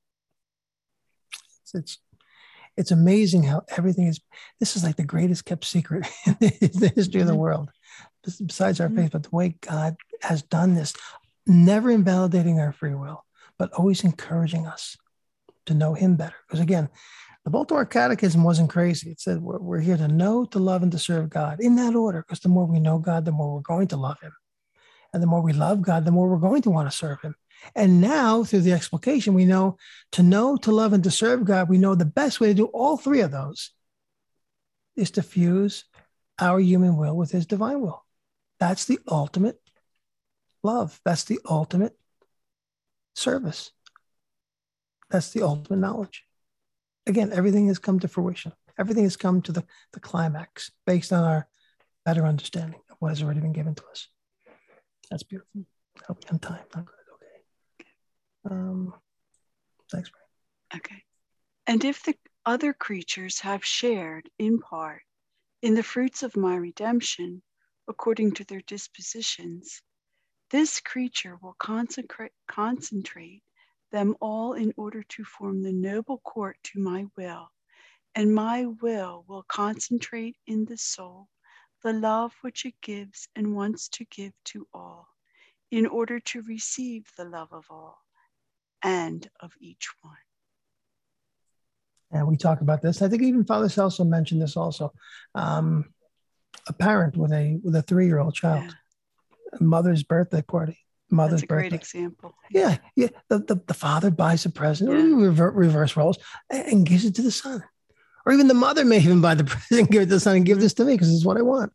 It's amazing how everything is. This is like the greatest kept secret in the history of the world, besides our faith. But the way God has done this, never invalidating our free will, but always encouraging us to know him better. Because again, the Baltimore Catechism wasn't crazy. It said we're here to know, to love, and to serve God in that order. Because the more we know God, the more we're going to love him. And the more we love God, the more we're going to want to serve him. And now, through the explication, we know, to love, and to serve God, we know the best way to do all three of those is to fuse our human will with his divine will. That's the ultimate love. That's the ultimate service. That's the ultimate knowledge. Again, everything has come to fruition. Everything has come to the climax based on our better understanding of what has already been given to us. That's beautiful. I'll be on time. Not good. Okay. Thanks, Brian. Okay. And if the other creatures have shared in part in the fruits of my redemption, according to their dispositions, this creature will concentrate them all in order to form the noble court to my will, and my will concentrate in the soul the love which it gives and wants to give to all, in order to receive the love of all and of each one. And we talk about this. I think even Father Celso mentioned this also. A parent with a 3-year-old child, a mother's birthday party. That's a great example. Yeah. The father buys a present, or reverse roles, and gives it to the son. Or even the mother may even buy the present and give it to the son and give this to me because it's what I want.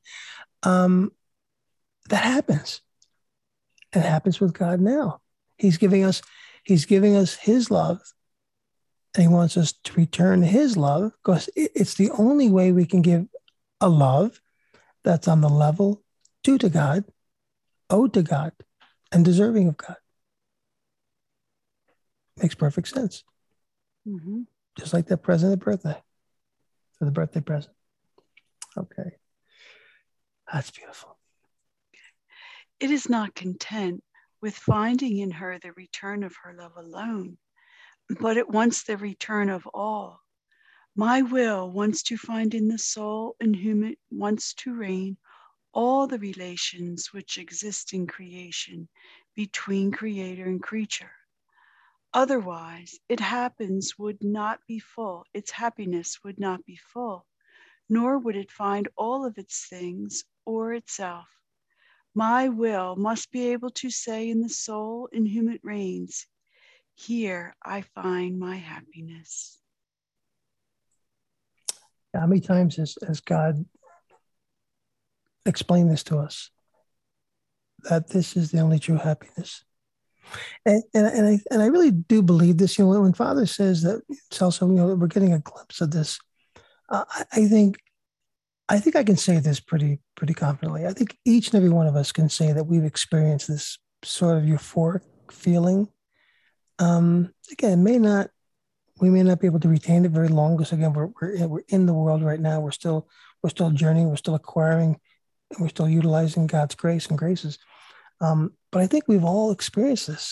That happens. It happens with God now. He's giving us his love, and he wants us to return his love, because it's the only way we can give a love that's on the level due to God, owed to God, and deserving of God. Makes perfect sense. Mm-hmm. Just like that present at birthday, for the birthday present. Okay. That's beautiful. It is not content with finding in her the return of her love alone, but it wants the return of all. My will wants to find in the soul in whom it wants to reign all the relations which exist in creation between creator and creature. Otherwise, its happiness would not be full, nor would it find all of its things or itself. My will must be able to say in the soul in whom it reigns, here I find my happiness. How many times has God explained this to us? That this is the only true happiness. And I really do believe this. When Father says that, it's also, we're getting a glimpse of this. I think I can say this pretty confidently. I think each and every one of us can say that we've experienced this sort of euphoric feeling. Again, we may not be able to retain it very long, because again, we're in the world right now. We're still journeying. We're still acquiring, and we're still utilizing God's grace and graces. But I think we've all experienced this.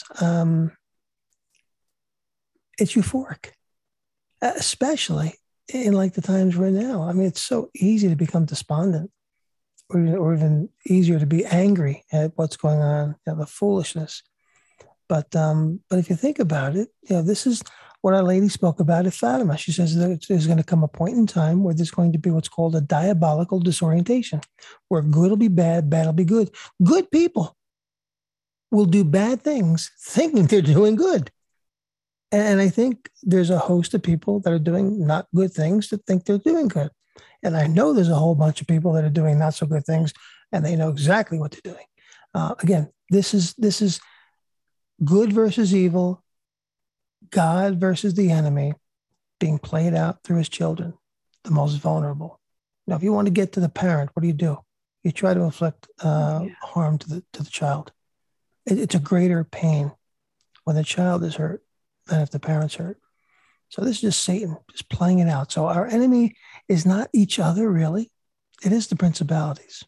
It's euphoric, especially in like the times we're in now. I mean, it's so easy to become despondent, or even easier to be angry at what's going on, the foolishness. But if you think about it, this is what Our Lady spoke about at Fatima. She says that there's going to come a point in time where there's going to be what's called a diabolical disorientation, where good will be bad, bad will be good. Good people will do bad things thinking they're doing good. And I think there's a host of people that are doing not good things that think they're doing good. And I know there's a whole bunch of people that are doing not so good things, and they know exactly what they're doing. Again, this is good versus evil, God versus the enemy being played out through his children, the most vulnerable. Now, if you want to get to the parent, what do? You try to inflict harm to the child. It's a greater pain when the child is hurt than if the parent's hurt. So this is just Satan just playing it out. So our enemy is not each other, really. It is the principalities.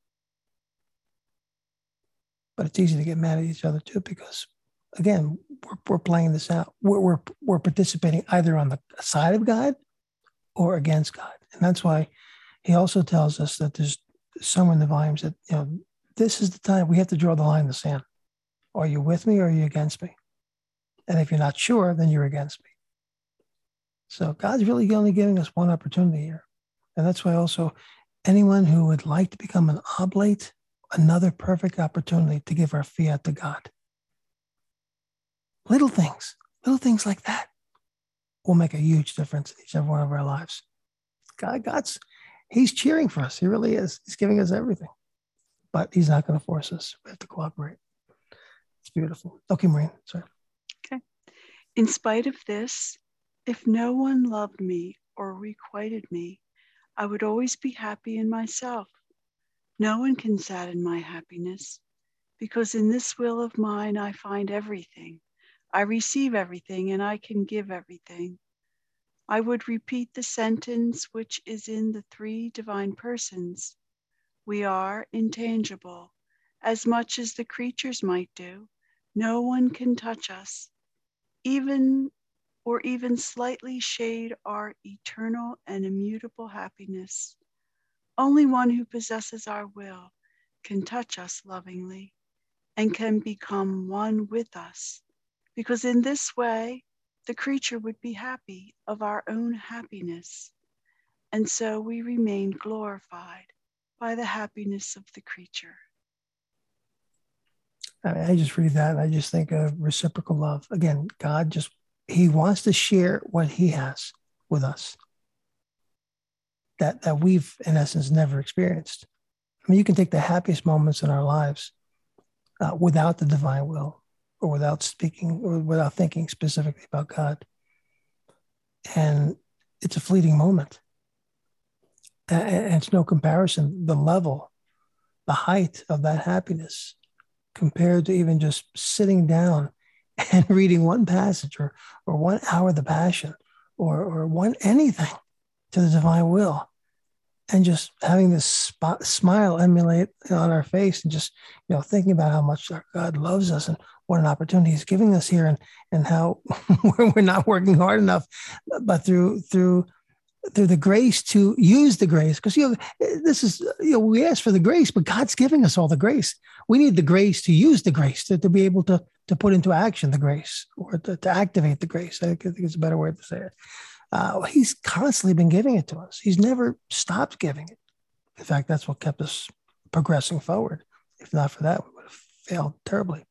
But it's easy to get mad at each other too, because again, we're playing this out. We're participating either on the side of God or against God. And that's why he also tells us that there's somewhere in the volumes that, this is the time we have to draw the line in the sand. Are you with me or are you against me? And if you're not sure, then you're against me. So God's really only giving us one opportunity here. And that's why also anyone who would like to become an oblate, another perfect opportunity to give our fiat to God. Little things like that will make a huge difference in each and every one of our lives. He's cheering for us. He really is. He's giving us everything. But he's not going to force us. We have to cooperate. It's beautiful. Okay, Maureen, sorry. Okay. In spite of this, if no one loved me or requited me, I would always be happy in myself. No one can sadden my happiness, because in this will of mine I find everything. I receive everything, and I can give everything. I would repeat the sentence which is in the three divine persons. We are intangible, as much as the creatures might do. No one can touch us, even slightly shade our eternal and immutable happiness. Only one who possesses our will can touch us lovingly and can become one with us, because in this way, the creature would be happy of our own happiness. And so we remain glorified by the happiness of the creature. I just read that and I just think of reciprocal love. Again, God he wants to share what he has with us that we've, in essence, never experienced. I mean, you can take the happiest moments in our lives without the divine will or without speaking or without thinking specifically about God. And it's a fleeting moment. And it's no comparison, the level, the height of that happiness compared to even just sitting down and reading one passage or 1 hour of the Passion or one anything to the divine will, and just having this smile emulate on our face, and just thinking about how much our God loves us and what an opportunity he's giving us here, and how we're not working hard enough, but through the grace to use the grace, because this is we ask for the grace, but God's giving us all the grace. We need the grace to use the grace to be able to put into action the grace, or to activate the grace. I think it's a better word to say it. He's constantly been giving it to us. He's never stopped giving it. In fact, that's what kept us progressing forward. If not for that, we would have failed terribly.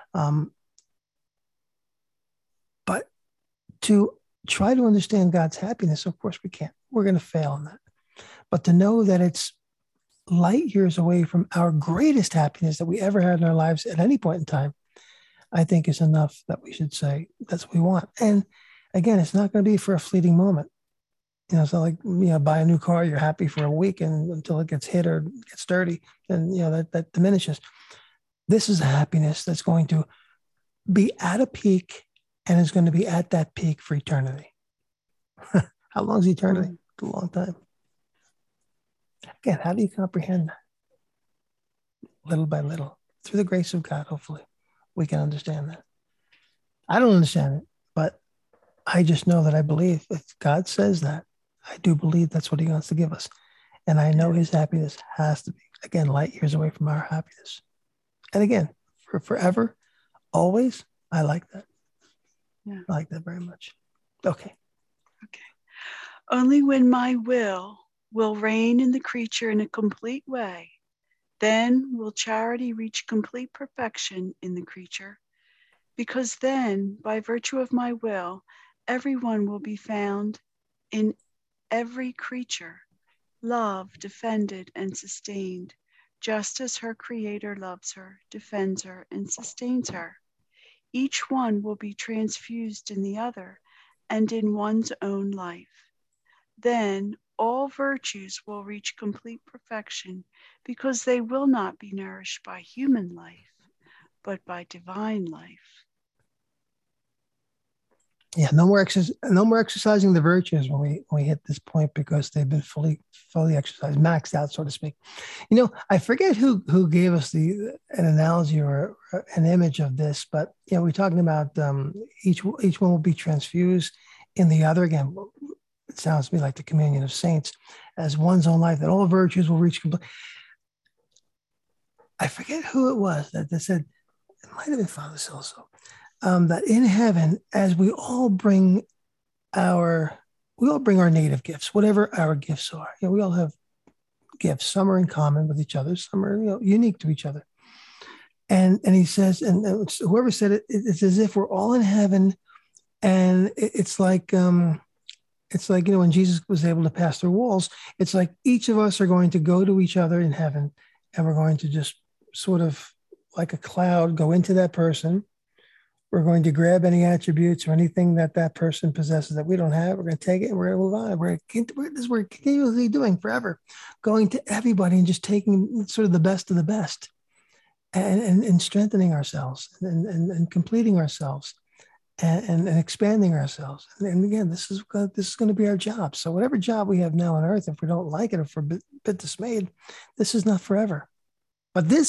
But to try to understand God's happiness, of course we can't. We're going to fail on that. But to know that it's light years away from our greatest happiness that we ever had in our lives at any point in time, I think is enough that we should say that's what we want. And again, it's not going to be for a fleeting moment. It's not like, buy a new car, you're happy for a week, and until it gets hit or gets dirty, then, that diminishes. This is a happiness that's going to be at a peak and is going to be at that peak for eternity. How long is eternity? It's a long time. Again, how do you comprehend that? Little by little, through the grace of God, hopefully, we can understand that. I don't understand it, but I just know that I believe if God says that, I do believe that's what he wants to give us. And I know his happiness has to be, again, light years away from our happiness. And again, for forever, always, I like that. Yeah. I like that very much. Okay. Only when my will reign in the creature in a complete way, then will charity reach complete perfection in the creature, because then, by virtue of my will, everyone will be found in every creature, loved, defended, and sustained, just as her Creator loves her, defends her, and sustains her. each one will be transfused in the other and in one's own life. Then all virtues will reach complete perfection because they will not be nourished by human life, but by divine life. Yeah, no more exercising the virtues when we hit this point because they've been fully exercised, maxed out, so to speak. You know, I forget who gave us an analogy or an image of this, but you know, we're talking about each one will be transfused in the other. Again, it sounds to me like the communion of saints as one's own life, that all virtues will reach complete. I forget who it was that said, it might have been Father Celso. That in heaven, as we all bring our native gifts, whatever our gifts are. You know, we all have gifts. Some are in common with each other. Some are, you know, unique to each other. And he says, and whoever said it, it's as if we're all in heaven, and it's like you know, when Jesus was able to pass through walls, it's like each of us are going to go to each other in heaven, and we're going to just sort of like a cloud go into that person. We're going to grab any attributes or anything that person possesses that we don't have. We're going to take it and we're going to move on. We're continuously doing forever, going to everybody and just taking sort of the best of the best and strengthening ourselves and completing ourselves and expanding ourselves. And again, this is going to be our job. So whatever job we have now on earth, if we don't like it, if we're a bit dismayed, this is not forever. But this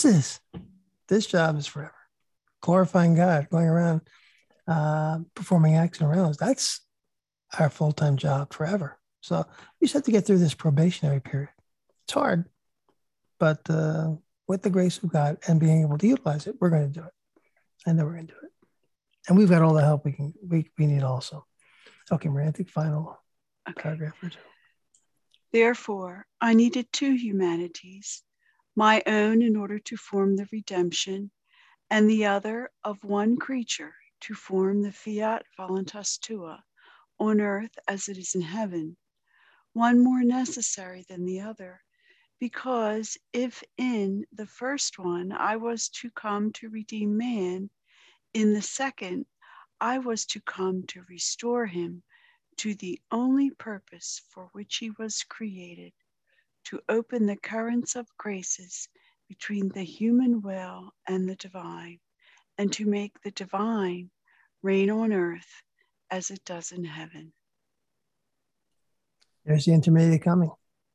job is forever. Glorifying God, going around performing acts and rounds. That's our full-time job forever. So we just have to get through this probationary period. It's hard, but with the grace of God and being able to utilize it, we're going to do it. And then we're going to do it. And we've got all the help we need also. Okay, Miranda, final paragraph or two. Therefore, I needed two humanities, my own in order to form the redemption, and the other of one creature to form the fiat voluntas tua on earth as it is in heaven, one more necessary than the other, because if in the first one I was to come to redeem man, in the second I was to come to restore him to the only purpose for which he was created, to open the currents of graces between the human will and the divine, and to make the divine reign on earth as it does in heaven. There's the intermediate coming.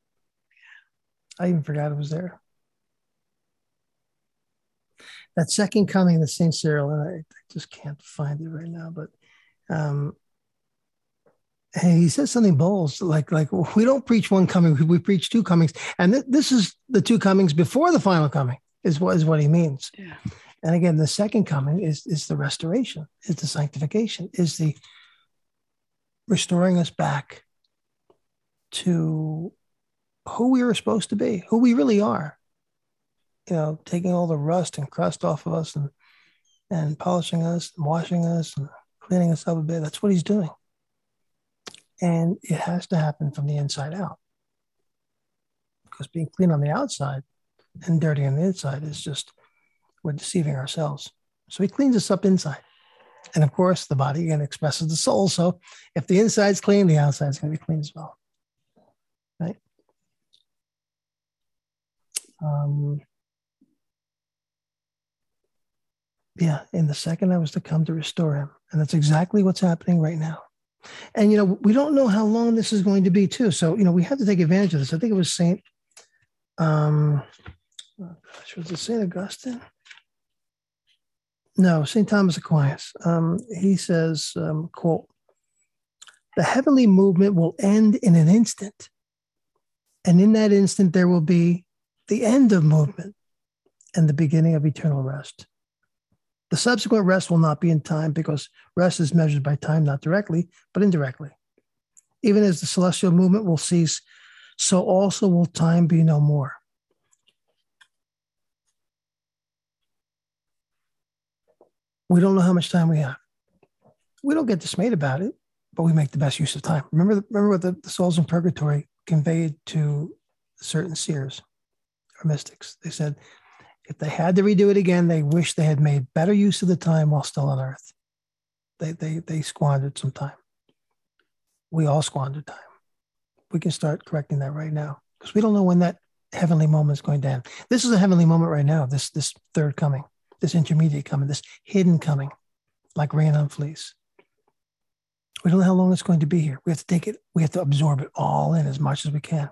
I even forgot it was there. That second coming, the St. Cyril, and I just can't find it right now, but and he says something bold, like we don't preach one coming, we preach two comings. And this is the two comings before the final coming is what he means. Yeah. And again, the second coming is the restoration, is the sanctification, is the restoring us back to who we were supposed to be, who we really are. You know, taking all the rust and crust off of us and polishing us and washing us and cleaning us up a bit. That's what he's doing. And it has to happen from the inside out. Because being clean on the outside and dirty on the inside is just, we're deceiving ourselves. So he cleans us up inside. And of course, the body again expresses the soul. So if the inside's clean, the outside's going to be clean as well. Right? Yeah, in the second I was to come to restore him. And that's exactly what's happening right now. And, you know, we don't know how long this is going to be, too. So, you know, we have to take advantage of this. I think it was was it St. Augustine? No, St. Thomas Aquinas. He says, quote, "The heavenly movement will end in an instant. And in that instant, there will be the end of movement and the beginning of eternal rest. The subsequent rest will not be in time because rest is measured by time, not directly, but indirectly. Even as the celestial movement will cease, so also will time be no more." We don't know how much time we have. We don't get dismayed about it, but we make the best use of time. Remember what the souls in purgatory conveyed to certain seers or mystics. They said, If they had to redo it again, they wish they had made better use of the time while still on earth. They squandered some time. We all squandered time. We can start correcting that right now because we don't know when that heavenly moment is going to end. This is a heavenly moment right now, this third coming, this intermediate coming, this hidden coming, like rain on fleece. We don't know how long it's going to be here. We have to take it, we have to absorb it all in as much as we can.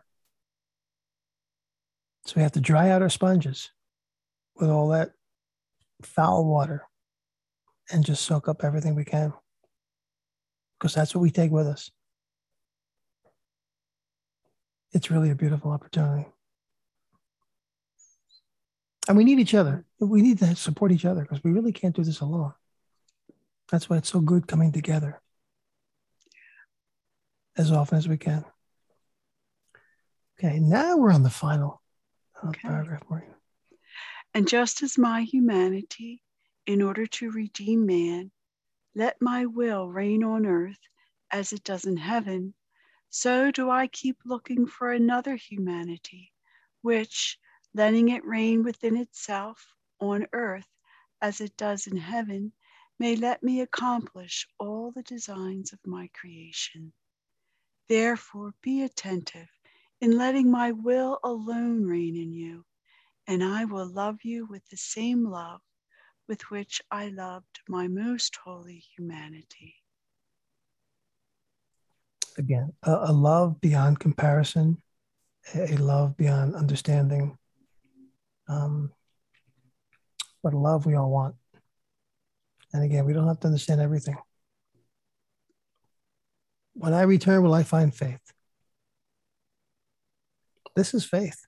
So we have to dry out our sponges with all that foul water and just soak up everything we can because that's what we take with us. It's really a beautiful opportunity. And we need each other. We need to support each other because we really can't do this alone. That's why it's so good coming together as often as we can. Okay, now we're on the final paragraph, Maureen. And just as my humanity, in order to redeem man, let my will reign on earth as it does in heaven, so do I keep looking for another humanity, which, letting it reign within itself on earth as it does in heaven, may let me accomplish all the designs of my creation. Therefore, be attentive in letting my will alone reign in you, and I will love you with the same love with which I loved my most holy humanity. Again, a love beyond comparison, a love beyond understanding, but a love we all want. And again, we don't have to understand everything. When I return, will I find faith? This is faith.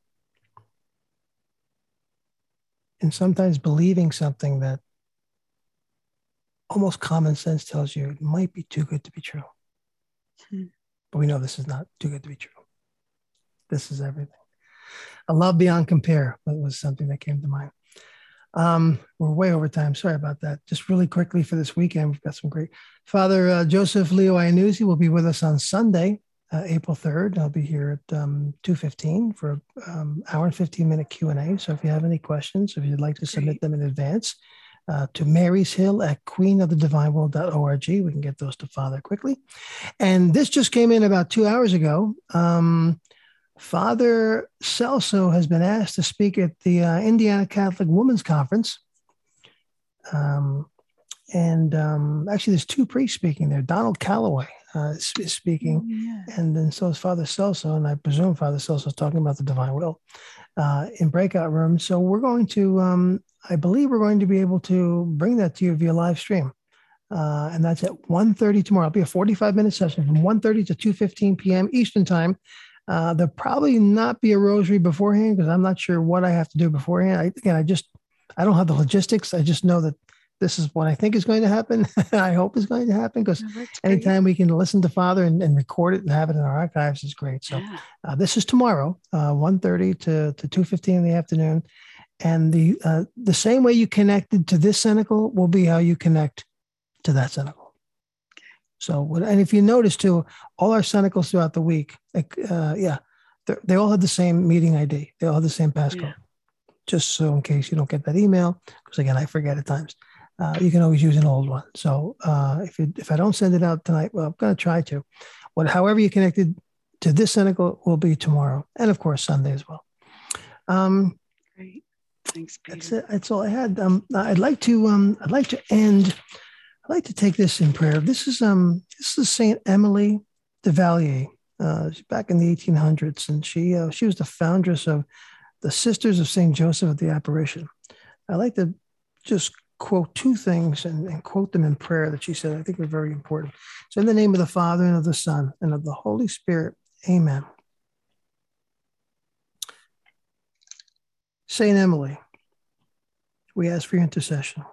And sometimes believing something that almost common sense tells you it might be too good to be true. But we know this is not too good to be true. This is everything. A love beyond compare was something that came to mind. We're way over time. Sorry about that. Just really quickly for this weekend, we've got some great. Father Joseph Leo Iannuzzi will be with us on Sunday, April 3rd. I'll be here at 2:15 for an hour and 15-minute Q&A. So if you have any questions, if you'd like to submit them in advance to Mary's Hill at queenofthedivineworld.org, we can get those to Father quickly. And this just came in about 2 hours ago. Father Celso has been asked to speak at the Indiana Catholic Women's Conference. Actually, there's two priests speaking there. Donald Calloway is speaking, and then so is Father Celso, and I presume Father Celso is talking about the divine will in breakout rooms. So we're going to, I believe we're going to be able to bring that to you via live stream. And that's at 1:30 tomorrow. It'll be a 45-minute session from 1:30 to 2:15 p.m. Eastern time. There'll probably not be a rosary beforehand because I'm not sure what I have to do beforehand. I don't have the logistics. I just know that this is what I think is going to happen. I hope is going to happen because anytime we can listen to Father and record it and have it in our archives is great. So this is tomorrow, 1:30 to 2:15 in the afternoon. And the same way you connected to this cenacle will be how you connect to that cenacle. So, and if you notice too, all our cenacles throughout the week, they all have the same meeting ID. They all have the same passcode. Yeah. Just so in case you don't get that email, because again, I forget at times, you can always use an old one. So if I don't send it out tonight, well, I'm going to try to. However you connected to this cenacle will be tomorrow, and of course Sunday as well. Great, thanks, Peter. That's it. That's all I had. I'd like to end. I'd like to take this in prayer. This is Saint Emily de Valier. She's back in the 1800s, and she was the foundress of the Sisters of Saint Joseph of the Apparition. I like to just quote two things and quote them in prayer that she said I think are very important. So in the name of the Father and of the Son and of the Holy Spirit, amen. Saint Emily, we ask for your intercession.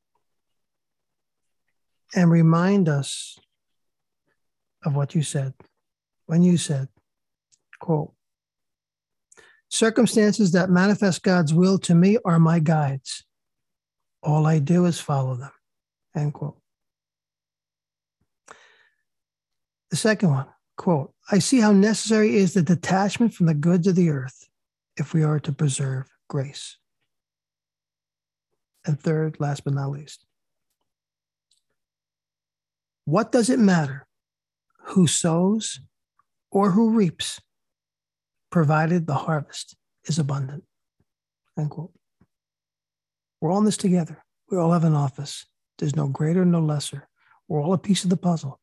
And remind us of what you said when you said, quote, circumstances that manifest God's will to me are my guides. All I do is follow them, end quote. The second one, quote, I see how necessary is the detachment from the goods of the earth if we are to preserve grace. And third, last but not least, what does it matter who sows or who reaps, provided the harvest is abundant? End quote. We're all in this together. We all have an office. There's no greater, no lesser. We're all a piece of the puzzle.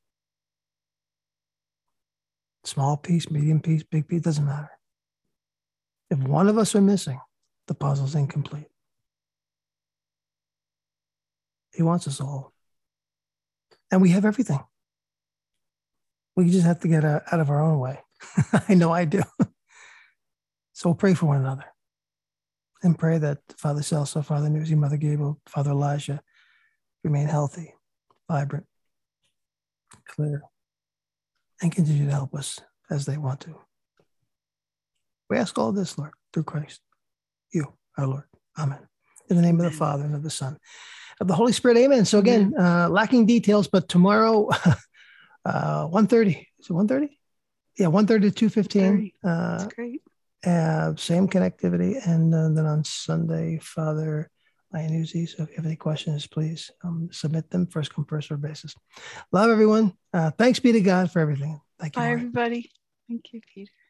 Small piece, medium piece, big piece, doesn't matter. If one of us are missing, the puzzle's incomplete. He wants us all. And we have everything. We just have to get out of our own way. I know I do. So we'll pray for one another. And pray that Father Celso, Father Newsy, Mother Gable, Father Elijah remain healthy, vibrant, clear, and continue to help us as they want to. We ask all this, Lord, through Christ, you, our Lord. Amen. In the name of the Father, and of the Son, of the Holy Spirit, amen. So again, lacking details, but tomorrow, 1:30. Is it 1:30? Yeah, 1:30 to 2:15. That's great. Same connectivity. And then on Sunday, Father Iannuzzi. So if you have any questions, please submit them, first come, first served basis. Love everyone. Thanks be to God for everything. Thank you. Bye, Lord. everybody. Thank you, Peter.